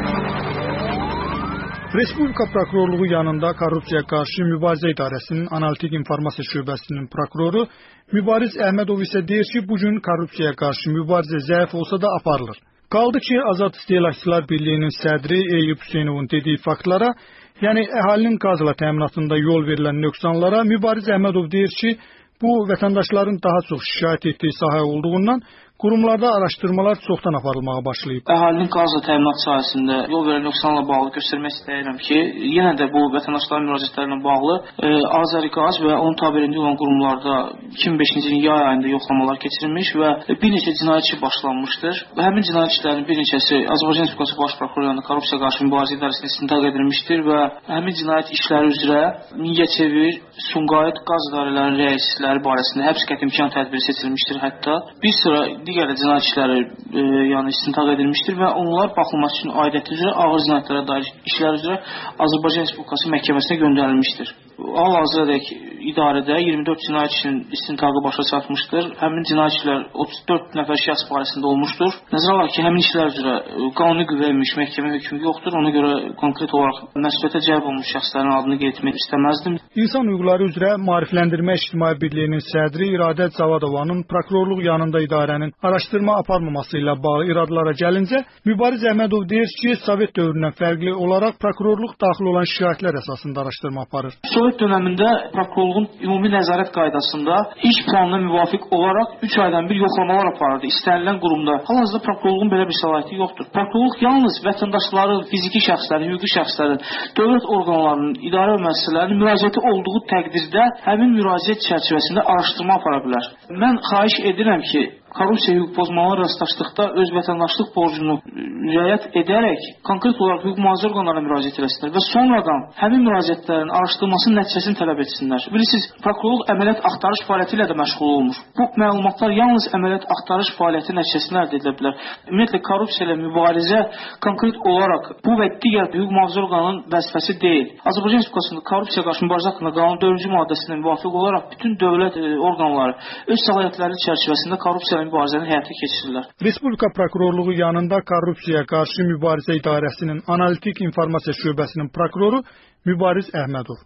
Respublika Prokurorluğu yanında Korrupsiyaya qarşı mübarizə idarəsinin analitik informasiya şöbəsinin prokuroru Mübariz Əhmədov isə deyir ki, bugün korrupsiyaya qarşı mübarizə zəif olsa da aparılır. Qaldı ki, Azad İstehlakçılar Birliyinin sədri Eyüp Hüseynovun dediyi faktlara, yəni əhalinin qazla təminatında yol verilən nöqsanlara Mübariz Əhmədov deyir ki, bu vətəndaşların daha çox şikayət etdiyi sahə olduğundan qurumlarda araşdırmalar çoxdan aparılmağa başlayıb. Əhalinin qazla təminat sahəsində yol verən nöqsanla bağlı göstərmək istəyirəm ki, yenə də bu vətəndaşların müraciətlərlə bağlı Azəriqaz və onun tabeliyində olan qurumlarda 2005-ci ilin yay ayında yoxlamalar keçirilmiş və bir neçə cinayət işi başlanmışdır. Və həmin cinayət işlərinin bir neçəsi Azərbaycan Respublikası Baş Prokurorluğunun Korrupsiya qarşı mübarizə idarəsində istintaq edilmişdir və həmin cinayət işləri üzrə Mingəçevir, Sumqayıt qaz idarələrinin rəisləri barəsində həbs qəti imkan tədbiri seçilmişdir hətta. Bir sıra digər cinayət işləri istintaq edilmişdir və onlar baxılması üçün aidiyyəti üzrə ağır cinayətlərə dair işlər üzrə Azərbaycan Respublikası məhkəməsinə göndərilmişdir. Hal-hazırdakı idarədə 24 cinayət işinin istintaqı başa çatmışdır. Həmin cinayət işlər 34 nəfər şəxs barəsində olmuşdur. Nəzərə alaq ki, həmin işlər üzrə qanuni qüvvəyə minmiş məhkəmə hökmü yoxdur. Ona görə konkret olaraq məsuliyyətə cəlb olunmuş şəxslərin adını qeyd etmək istəməzdim. İnsan hüquqları üzrə Maarifləndirmə İctimai Birliyinin sədri İradə Cavadovanın prokurorluq yanında idarənin araşdırma aparmaması ilə bağlı iradlara gəlincə, Mübariz Əhmədov deyir ki, Sovet dövründən fərqli olaraq prokurorluq daxil olan şikayətlər əsasında araşdırma aparır. Sovet dönəmində prokurorluğun ümumi nəzarət qaydasında iş planına müvafiq olaraq 3 aydan bir yoxlamalar aparırdı istənilən qurumda. Hal-hazırda prokurorluğun belə bir səlahiyyəti yoxdur. Prokurorluq yalnız vətəndaşların, fiziki şəxslərin, hüquqi şəxslərin, dövlət orqanlarının, idarə və müəssisələrinin müraciəti olduğu təqdirdə həmin müraciət çərçivəsində araşdırma apara bilər. Mən xahiş edirəm ki, korrupsiya hüquq pozmalarına rastlaşdıqda öz vətəndaşlıq borcunu riayət edərək konkret olaraq hüquq mühafizə orqanlarına müraciət etsinlər və sonradan həmin müraciətlərin araşdırılmasının nəticəsini tələb etsinlər. Bilirsiniz, prokurorluq əməliyyat axtarış fəaliyyəti ilə də məşğul olmur. Bu məlumatlar yalnız əməliyyat axtarış fəaliyyəti nəticəsində əldə edilə bilər. Ümumiyyətlə korrupsiya ilə mübarizə konkret olaraq bu və digər hüquq mühafizə orqanının vəzifəsi deyil. Azərbaycan Respublikasında korrupsiya qarşı mübarizə haqqında qanunun 4-cü maddəsinə müvafiq olaraq bütün dövlət orqanları öz səlahiyyətləri çərçivəsində korrupsiya mübarizəni həyata keçirirlər. Respublika Prokurorluğu yanında Korrupsiyaya qarşı mübarizə idarəsinin analitik informasiya şöbəsinin prokuroru Mübariz Əhmədov.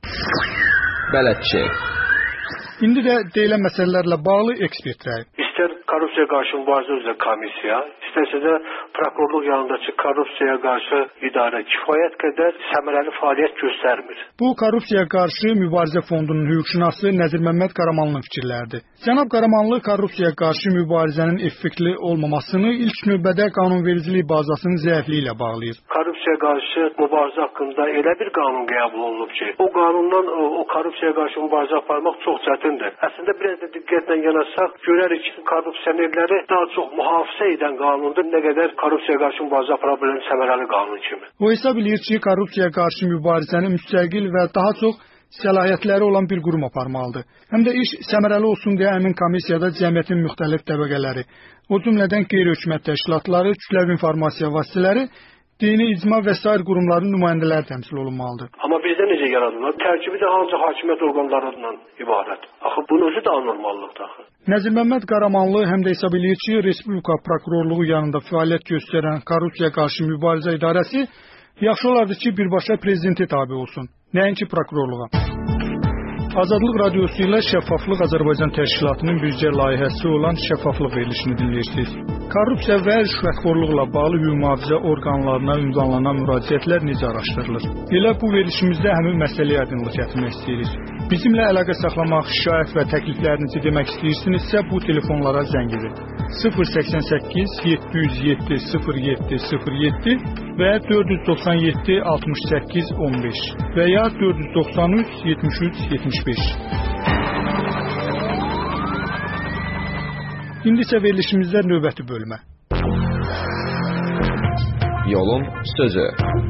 Bələdçi. İndi də deyilən məsələlərlə bağlı ekspert rəyi. İstər korrupsiya qarşı mübarizə üzrə komissiya, istərsə də prokurorluq yanındakı korrupsiyaya qarşı idarə kifayət qədər səmərəli fəaliyyət göstərmir. Bu Korrupsiyaya qarşı mübarizə fondunun hüquqşünası Nəzir Məmməd Qaramanlının fikirləridir. Cənab Qaramanlı korrupsiyaya qarşı mübarizənin effektli olmamasını ilk növbədə qanunvericilik bazasının zəifliyi ilə bağlayır. Korrupsiyaya qarşı mübarizə haqqında elə bir qanun qəbul olunub ki, o qanundan o korrupsiyaya qarşı mübarizə aparmaq çox çətindir. Əslində biraz da diqqətlə yanaşsaq, görərik ki, korrupsionerləri daha çox mühafizə edən qanundur, nə qədər korrupsiyaya qarşı mübarizə apara bilən səmərəli qanun kimi. O hesab edir ki, korrupsiyaya qarşı mübarizəni müstəqil və daha çox səlahiyyətləri olan bir qurum aparmalıdır. Həm də iş səmərəli olsun deyə həmin komissiyada cəmiyyətin müxtəlif təbəqələri, o cümlədən qeyri-hökumət təşkilatları, kütləvi informasiya vasitələri, dini icma və sair qurumların nümayəndələri təmsil olunmalıdır. Amma bizdə necə yaradılır? Tərkibi də ancaq hakimiyyət orqanlarından ibarət. Axı bunun özü də anormallıqdır axı. Nəzir Məmməd Qaramanlı həm də hesab edir ki, Respublika Prokurorluğu yanında fəaliyyət göstərən Korrupsiyaya qarşı mübarizə idarəsi yaxşı olardı ki, birbaşa prezidentə tabe olsun, nəinki prokurorluğa. Azadlıq Radiosu ilə Şəffaflıq Azərbaycan Təşkilatının bircə layihəsi olan şəffaflıq verilişini dinləyirsiniz. Korrupsiya və rüşvətxorluqla bağlı hüquq mühafizə orqanlarına ünvanlanan müraciətlər necə araşdırılır? Elə bu verilişimizdə həmin məsələyə aydınlıq gətirmək istəyirik. Bizimlə əlaqə saxlamaq, şikayət və təkliflərinizi demək istəyirsinizsə bu telefonlara zəng edin. 088 707 0707 və 497 68 15 və ya 493 73 75. İndi isə verilişimizdə növbəti bölmə. Yolun sözü.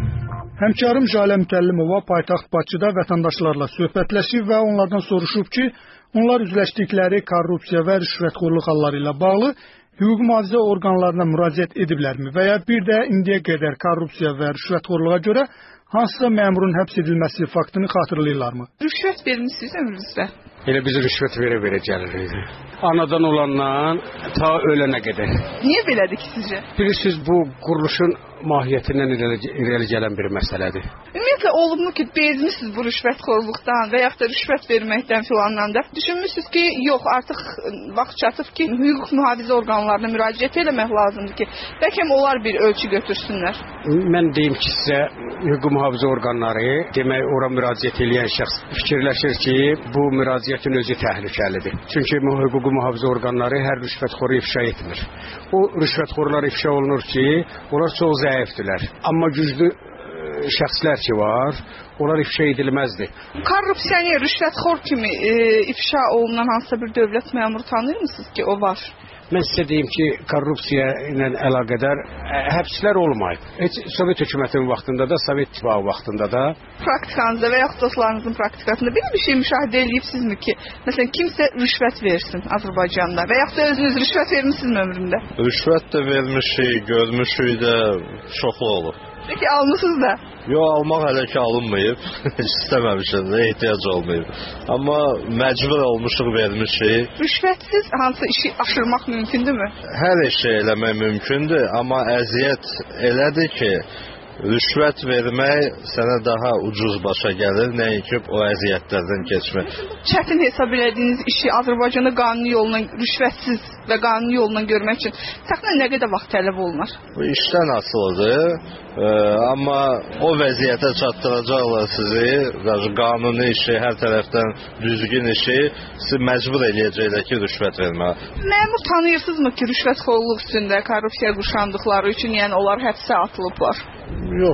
Həmkarım Jalə Mütəllimova paytaxt Bakıda vətəndaşlarla söhbətləşib və onlardan soruşub ki, onlar üzləşdikləri korrupsiya və rüşvətxorluq halları ilə bağlı hüquq mühafizə orqanlarına müraciət ediblərmi və ya bir də indiyə qədər korrupsiya və rüşvətxorluğa görə hansısa məmurun həbs edilməsi faktını xatırlayırlarmı? Rüşvət vermişsiniz ömrünüzdə? Elə biz rüşvət verə gəlirik. Anadan olandan ta ölənə qədər. Niyə belədir ki sizcə? Bilirsiniz, bu quruluşun mahiyyətindən irəli gələn bir məsələdir. Ümumiyyətlə olumlu ki, bezmisiniz bu rüşvətxorluqdan və yaxud da rüşvət verməkdən filandan da. Düşünmürsünüz ki, yox, artıq vaxt çatıb ki, hüquq mühafizə orqanlarına müraciət etmək lazımdır ki, bəlkə onlar bir ölçü götürsünlər. Mən deyim ki, sizə hüquq mühafizə orqanları, demək, ora müraciət edən şəxs fikirləşir ki, bu müraciətin özü təhlükəlidir. Çünki hüquq mühafizə orqanları hər rüşvətxoru ifşa etmir. O rüşvətxorlar ifşa olunur ki, onlar çox zəifdirlər. Amma güclü şəxslər ki var, onlar ifşa edilməzdir. Korrupsiyaner, rüşvətxor kimi ifşa olunan hansısa bir dövlət məmuru tanıyırsınız ki, o var? Mən sizə deyim ki, korrupsiya ilə əlaqədar həbslər olmayıb. Heç Sovet hökumətinin vaxtında da, Sovet İttifaqı vaxtında da. Praktikanızda və yaxud dostlarınızın praktikasında belə bir şey müşahidə edibsizmi ki, məsələn, kimsə rüşvət versin Azərbaycanda və yaxud da özünüz rüşvət vermişsiniz ömründə? Rüşvət də vermişik, görmüşük də, çoxlu olub. Peki almışsınız da? Yox, almaq hələ ki alınmayıb. İstəməmişəm də, ehtiyac olmayıb. Amma məcbur olmuşuq, vermişik. Rüşvətsiz hansı işi aşırmaq mümkündürmü? Hər işi eləmək mümkündür, amma əziyyət elədir ki, rüşvət vermək sənə daha ucuz başa gəlir, nəinki o əziyyətlərdən keçmək. Çətin hesab elədiyiniz işi Azərbaycanda qanuni yolla, rüşvətsiz və qanuni yolla görmək üçün təxminən nə qədər vaxt tələb olunur? Bu işdən asılıdır, amma o vəziyyətə çatdıracaqlar sizi, qanuni işi, hər tərəfdən düzgün işi, sizi məcbur eləyəcəklər ki, rüşvət vermək. Məmur tanıyırsınızmı ki, rüşvətxorluq üstündə korrupsiya quşandıqları üçün, yəni onlar həbsə atılıblar? Yox,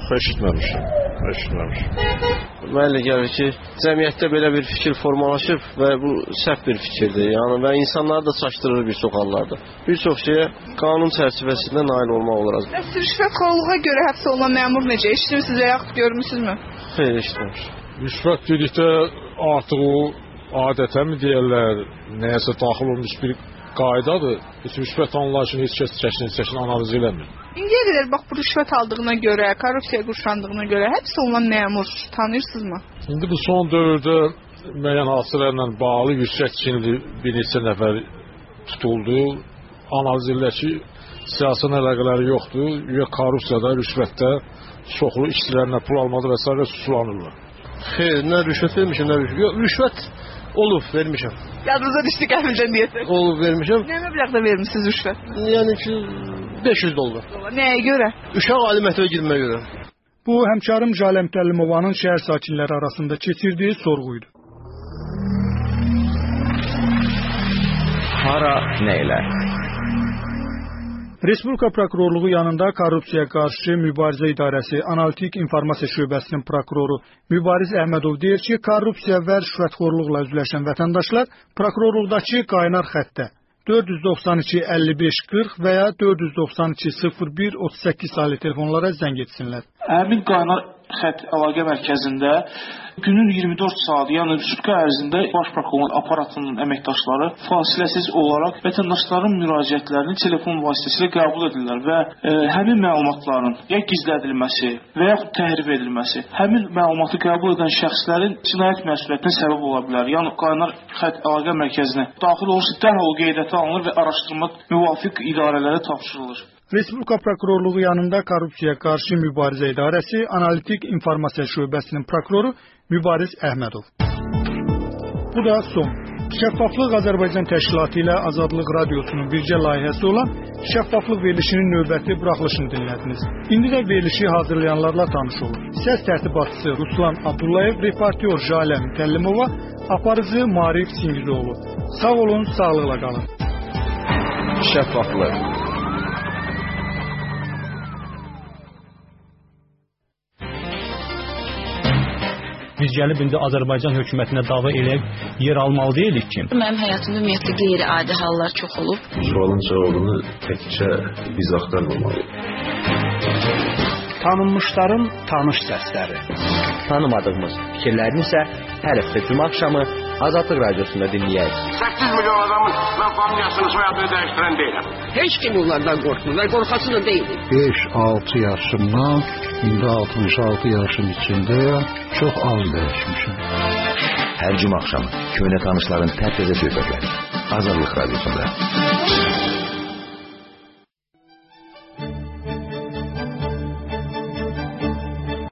eşitməmişim. Mənə elə gəlir ki, cəmiyyətdə belə bir fikir formalaşıb və bu səhv bir fikirdir. Yəni və insanları da çaşdırır bir çox hallarda. Bir çox şeyə qanun çərçivəsində nail olmaq olar. Rüşvətxorluğa görə həbs olunan məmur necə? Eşitmisiniz və yaxud görmüsünüzmü? Xeyr, eşitməmişim. Rüşvət dedikdə artıq o adətənmi deyirlər, nəyəsə daxil olmuş bir qaydadır. Heç rüşvət anlayışını heç kəs çəkin analiz eləmir. İndiyə qədər bax bu rüşvət aldığına görə, korrupsiya qurşandığına görə həbs olunan məmur tanıyırsınızmı? İndi bu son dövrdə müəyyən hadisələrlə bağlı yüksək çinli bir neçə nəfər tutuldu. Analiz edilir ki, siyasi əlaqələri yoxdur. Ya korrupsiyada, rüşvətdə çoxlu işçilərlə pul almadı və s. suçlanırlar. Xeyr, nə rüşvət vermişəm, nə rüşvət. Yox, rüşvət olub, vermişəm. Yadınıza düşdü qəfildən deyəsən. Olub, vermişəm. Nə məbləğdə vermişsiniz rüşvət? Yəni ki, $500. Nəyə görə? Uşaq ali məktəbə girməyə görə. Bu, həmkarım Jalə Mütəllimovanın şəhər sakinləri arasında keçirdiyi sorğuydu. Hara, nə ilə? Respublika Prokurorluğu yanında Korrupsiyaya qarşı mübarizə idarəsi Analitik İnformasiya şöbəsinin prokuroru Mübariz Əhmədov deyir ki, korrupsiya və rüşvətxorluqla üzləşən vətəndaşlar prokurorluqdakı qaynar xəttə 492 55 40 və ya 492 01 38 saylı telefonlara zəng etsinlər. Həmin qaynar xətt əlaqə mərkəzində günün 24 saat, yəni sutqa ərzində Baş Prokurorluğun aparatının əməkdaşları fasiləsiz olaraq vətəndaşların müraciətlərini telefon vasitəsilə qəbul edirlər və həmin məlumatların ya gizlədilməsi və yaxud təhrif edilməsi həmin məlumatı qəbul edən şəxslərin cinayət məsuliyyətinə səbəb ola bilər. Yəni qaynar xətt əlaqə mərkəzinə daxil olursa dərhal qeydətə alınır və araşdırma müvafiq idarələrə tapşırılır. Respublika Prokurorluğu yanında Korrupsiyaya qarşı mübarizə idarəsi Analitik İnformasiya şöbəsinin prokuroru Mübariz Əhmədov. Bu da son. Şəffaflıq Azərbaycan Təşkilatı ilə Azadlıq Radiosunun birgə layihəsi olan Şəffaflıq verilişinin növbəti buraxılışını dinlədiniz. İndi də verilişi hazırlayanlarla tanış olun. Səs tərtibatçısı Ruslan Abdullayev, reportyor Jalə Mütəllimova, aparıcı Marif Singizoğlu. Sağ olun, sağlıqla qalın. Şəffaflıq. Biz gəlib indi Azərbaycan hökumətinə dava eləyib yer almalı deyilik ki. Mənim həyatımda ümumiyyətlə qeyri-adi hallar çox olub. Sualın cavabını təkcə biz axtarmamalıyıq. Tanınmışların tanış səsləri. Tanımadığımız fikirlərini isə hər həftə cümə axşamı Azadlıq Radiosunda dinləyək. 8 milyon adamın mən familiyasını, soyadını dəyişdirən deyiləm. Heç kim bunlardan qorxmur və qorxası da deyil. 5-6 yaşımdan indi 66 yaşın içindəyəm. Çox az dəyişmişəm. Hər cümə axşamı köhnə tanışların təptəzə söhbətləri Azadlıq Radiosunda.